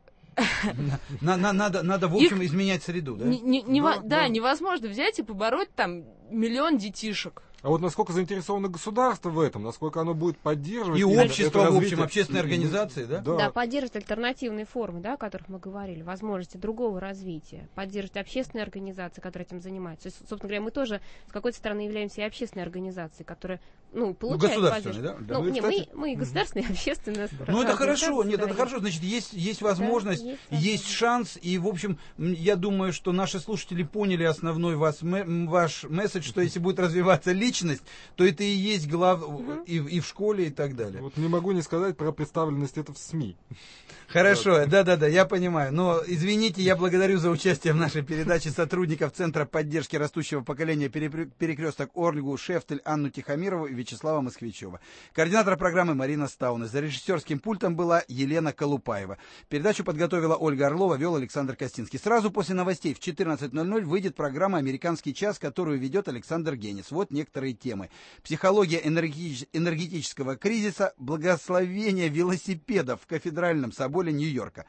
Надо, надо в общем, их изменять среду, да? Не, не, не, да, да, да, невозможно взять и побороть там миллион детишек. А вот насколько заинтересовано государство в этом, насколько оно будет поддерживать... И общество, в общем, общественные организации, да? Да, да, поддерживать альтернативные формы, да, о которых мы говорили, возможности другого развития, поддерживать общественные организации, которые этим занимаются. То есть, собственно говоря, мы тоже, с какой-то стороны, являемся и общественной организацией, которая, ну, получает ну, поддержку. Да? Да. Ну, Ну, не, кстати... мы, мы и государственные, и общественные. Ну, это хорошо, нет, это хорошо, значит, есть, есть возможность, да, есть, есть шанс, и, в общем, я думаю, что наши слушатели поняли основной вас, ваш месседж, что если будет развиваться личность, то это и есть глав... угу. и, и в школе, и так далее. Вот не могу не сказать про представленность это в СМИ. Хорошо, да-да-да, я понимаю. Но, извините, я благодарю за участие в нашей передаче сотрудников Центра поддержки растущего поколения «Перекресток» Ольгу Шефтель, Анну Тихомирову и Вячеслава Москвичева. Координатор программы Марина Стаунес. За режиссерским пультом была Елена Колупаева. Передачу подготовила Ольга Орлова, вел Александр Костинский. Сразу после новостей в четырнадцать ноль ноль выйдет программа «Американский час», которую ведет Александр Генис. Вот некоторые темы. Психология энергетич... энергетического кризиса, благословение велосипедов в кафедральном соборе Нью-Йорка.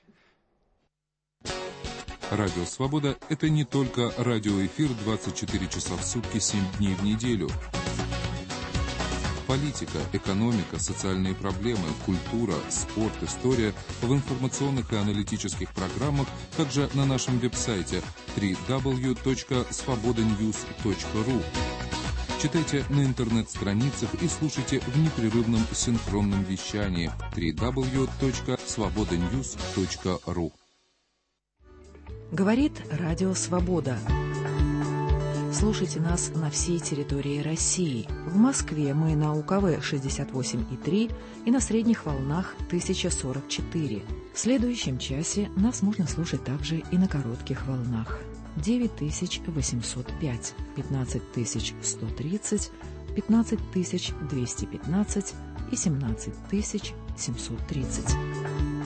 Радио «Свобода» — это не только радиоэфир двадцать четыре часа в сутки, семь дней в неделю. Политика, экономика, социальные проблемы, культура, спорт, история в информационных и аналитических программах, также на нашем веб-сайте дабл ю дабл ю дабл ю точка свобода ньюс точка ру. Читайте на интернет-страницах и слушайте в непрерывном синхронном вещании дабл ю дабл ю дабл ю точка свобода ньюс точка ру. Говорит Радио Свобода. Слушайте нас на всей территории России. В Москве мы на УКВ шестьдесят восемь и три и на средних волнах тысяча сорок четыре. В следующем часе нас можно слушать также и на коротких волнах. девять тысяч восемьсот пять, пятнадцать тысяч сто тридцать, пятнадцать тысяч двести пятнадцать и семнадцать тысяч семьсот тридцать.